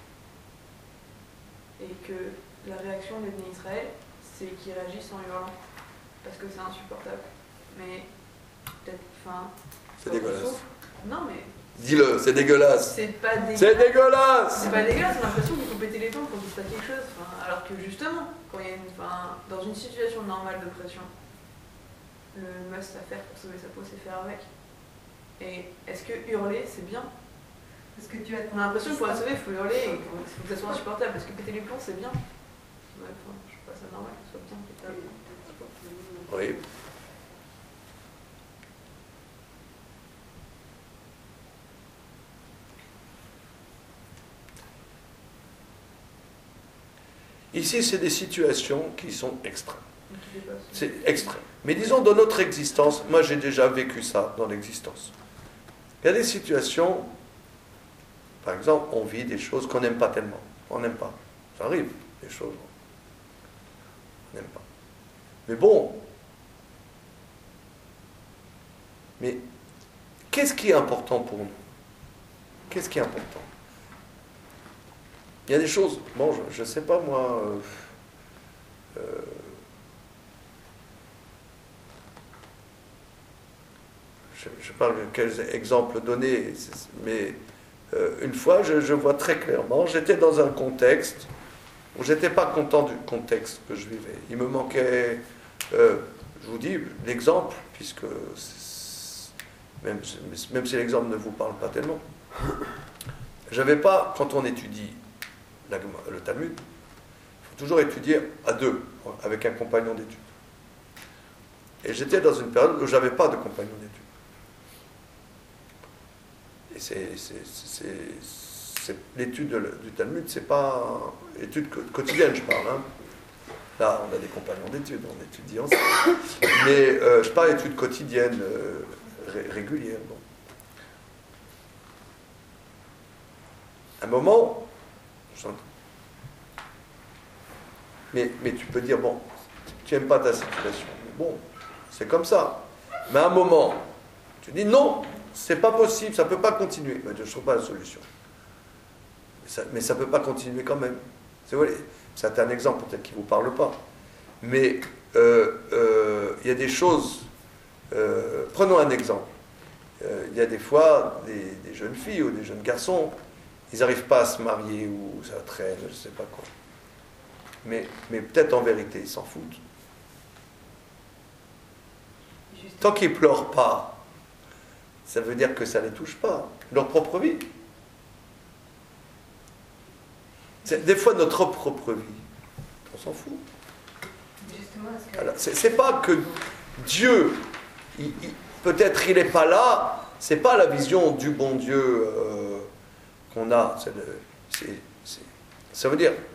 Et que la réaction des Béné Israël, c'est qu'ils réagissent en hurlant. Parce que c'est insupportable. Mais, peut-être, enfin... C'est dégueulasse. Non, mais... Dis-le, c'est dégueulasse. C'est pas dégueulasse. C'est dégueulasse. C'est pas dégueulasse, j'ai l'impression qu'il faut péter les plombs quand il se passe quelque chose. Enfin, alors que justement, quand il y a une, enfin, dans une situation normale de pression, le must à faire pour sauver sa peau, c'est faire avec. Et est-ce que hurler, c'est bien? Parce que Dieu attend. On a l'impression que pour la sauver, il faut hurler, il faut, il faut que ça soit insupportable. Parce que péter les plombs, c'est bien. Ouais, enfin, je trouve pas ça normal que ce soit bien. Oui. Ici, c'est des situations qui sont extrêmes. C'est extrême. Mais disons, dans notre existence, moi j'ai déjà vécu ça dans l'existence. Il y a des situations, par exemple, on vit des choses qu'on n'aime pas tellement. On n'aime pas. Ça arrive, des choses on n'aime pas. Mais bon. Mais qu'est-ce qui est important pour nous? Qu'est-ce qui est important? Il y a des choses, bon, je ne sais pas moi, euh, euh, je ne sais pas quels exemples donner, mais euh, une fois, je, je vois très clairement, j'étais dans un contexte où je n'étais pas content du contexte que je vivais. Il me manquait, euh, je vous dis l'exemple, puisque c'est- même, même si l'exemple ne vous parle pas tellement. J'avais pas, quand on étudie la- le Talmud, il faut toujours étudier à deux, avec un compagnon d'études. Et j'étais dans une période où j'avais pas de compagnon d'études. Et c'est, c'est, c'est, c'est, l'étude de- du Talmud, c'est pas étude co- quotidienne, je parle. Hein. Là, on a des compagnons d'études, on étudie ensemble. Mais euh, je parle d'études quotidiennes, euh, ré- régulières. Bon. À un moment, j'entends. Mais, mais tu peux dire, bon, tu n'aimes pas ta situation. Mais bon, c'est comme ça. Mais à un moment, tu dis non, c'est pas possible, ça ne peut pas continuer. Ben, je ne trouve pas la solution. Mais ça, mais ça ne peut pas continuer quand même. C'est vrai, c'est un exemple peut-être qui ne vous parle pas. Mais euh, euh, il y a des choses. Euh, prenons un exemple. Euh, il y a des fois des, des jeunes filles ou des jeunes garçons, ils n'arrivent pas à se marier ou ça traîne, je ne sais pas quoi. Mais, mais peut-être en vérité, ils s'en foutent. Tant qu'ils ne pleurent pas, ça veut dire que ça ne les touche pas. Leur propre vie. C'est, des fois, notre propre vie, on s'en fout. Justement, est-ce que... Alors, c'est, c'est pas que Dieu, il, il, peut-être il n'est pas là, c'est pas la vision du bon Dieu euh, qu'on a. C'est le, c'est, c'est, ça veut dire,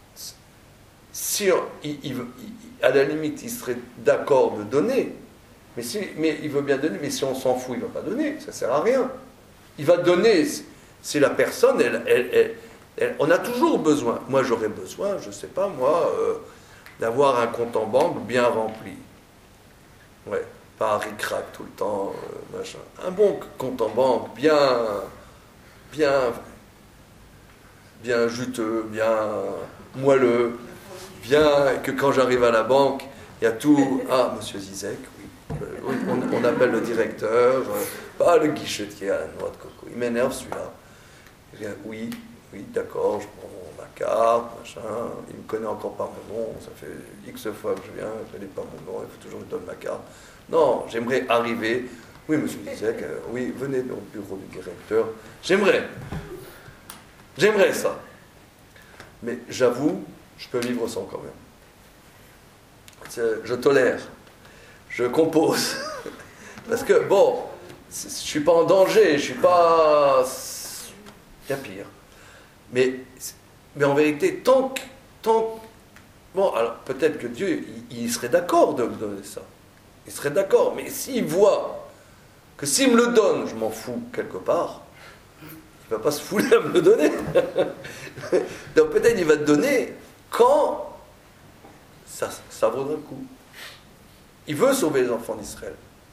si on, il, il, il, à la limite, il serait d'accord de donner, mais, si, mais il veut bien donner, mais si on s'en fout, il ne va pas donner, ça ne sert à rien. Il va donner, si la personne, elle, elle, elle, elle, on a toujours besoin, moi j'aurais besoin, je ne sais pas moi, euh, d'avoir un compte en banque bien rempli. Ouais, pas un ric-rac tout le temps, euh, machin. Un bon compte en banque, bien, bien, bien juteux, bien moelleux, bien que quand j'arrive à la banque, il y a tout. Ah, monsieur Zizek, oui. Euh, oui on, on appelle le directeur, euh, pas le guichetier à la noix de coco. Il m'énerve celui-là. Je dis, oui, oui, d'accord, je prends ma carte, machin. Il me connaît encore par mon nom, ça fait X fois que je viens, je ne connais pas mon nom, il faut toujours que je donne ma carte. Non, j'aimerais arriver. Oui, monsieur Zizek, euh, oui, venez au bureau du directeur. J'aimerais. J'aimerais ça. Mais j'avoue, je peux vivre sans quand même. C'est, je tolère. Je compose. Parce que, bon, je ne suis pas en danger, je ne suis pas... Il y a pire. Mais, mais en vérité, tant que... Tant que bon, alors peut-être que Dieu, il, il serait d'accord de me donner ça. Il serait d'accord. Mais s'il voit que s'il me le donne, je m'en fous quelque part, il ne va pas se fouler à me le donner. Donc peut-être il va te donner quand ça, ça vaudra le coup. Il veut sauver les enfants d'Israël.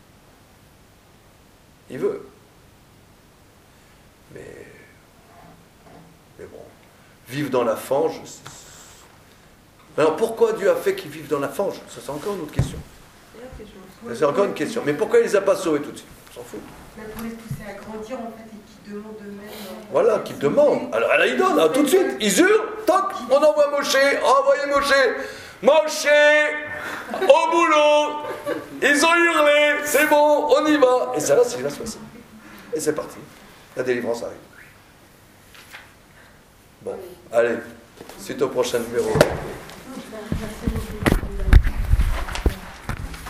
Il veut. Mais, mais bon, vivre dans la fange. C'est... Alors pourquoi Dieu a fait qu'ils vivent dans la fange? Ça, c'est encore une autre question. C'est encore une question. Mais pourquoi il ne les a pas sauvés tout de suite? On s'en fout. Mais pour les pousser à grandir en fait et qui demandent eux-mêmes. Voilà, qui demandent. Alors là, ils donnent, hein, tout de suite. Ils hurlent, toc, on envoie Moshe, envoyez Moshe. Moshe, au boulot. Ils ont hurlé, c'est bon, on y va. Et ça, là, c'est la soixante. Et c'est parti. La délivrance arrive. Bon, allez, suite au prochain numéro. Merci beaucoup.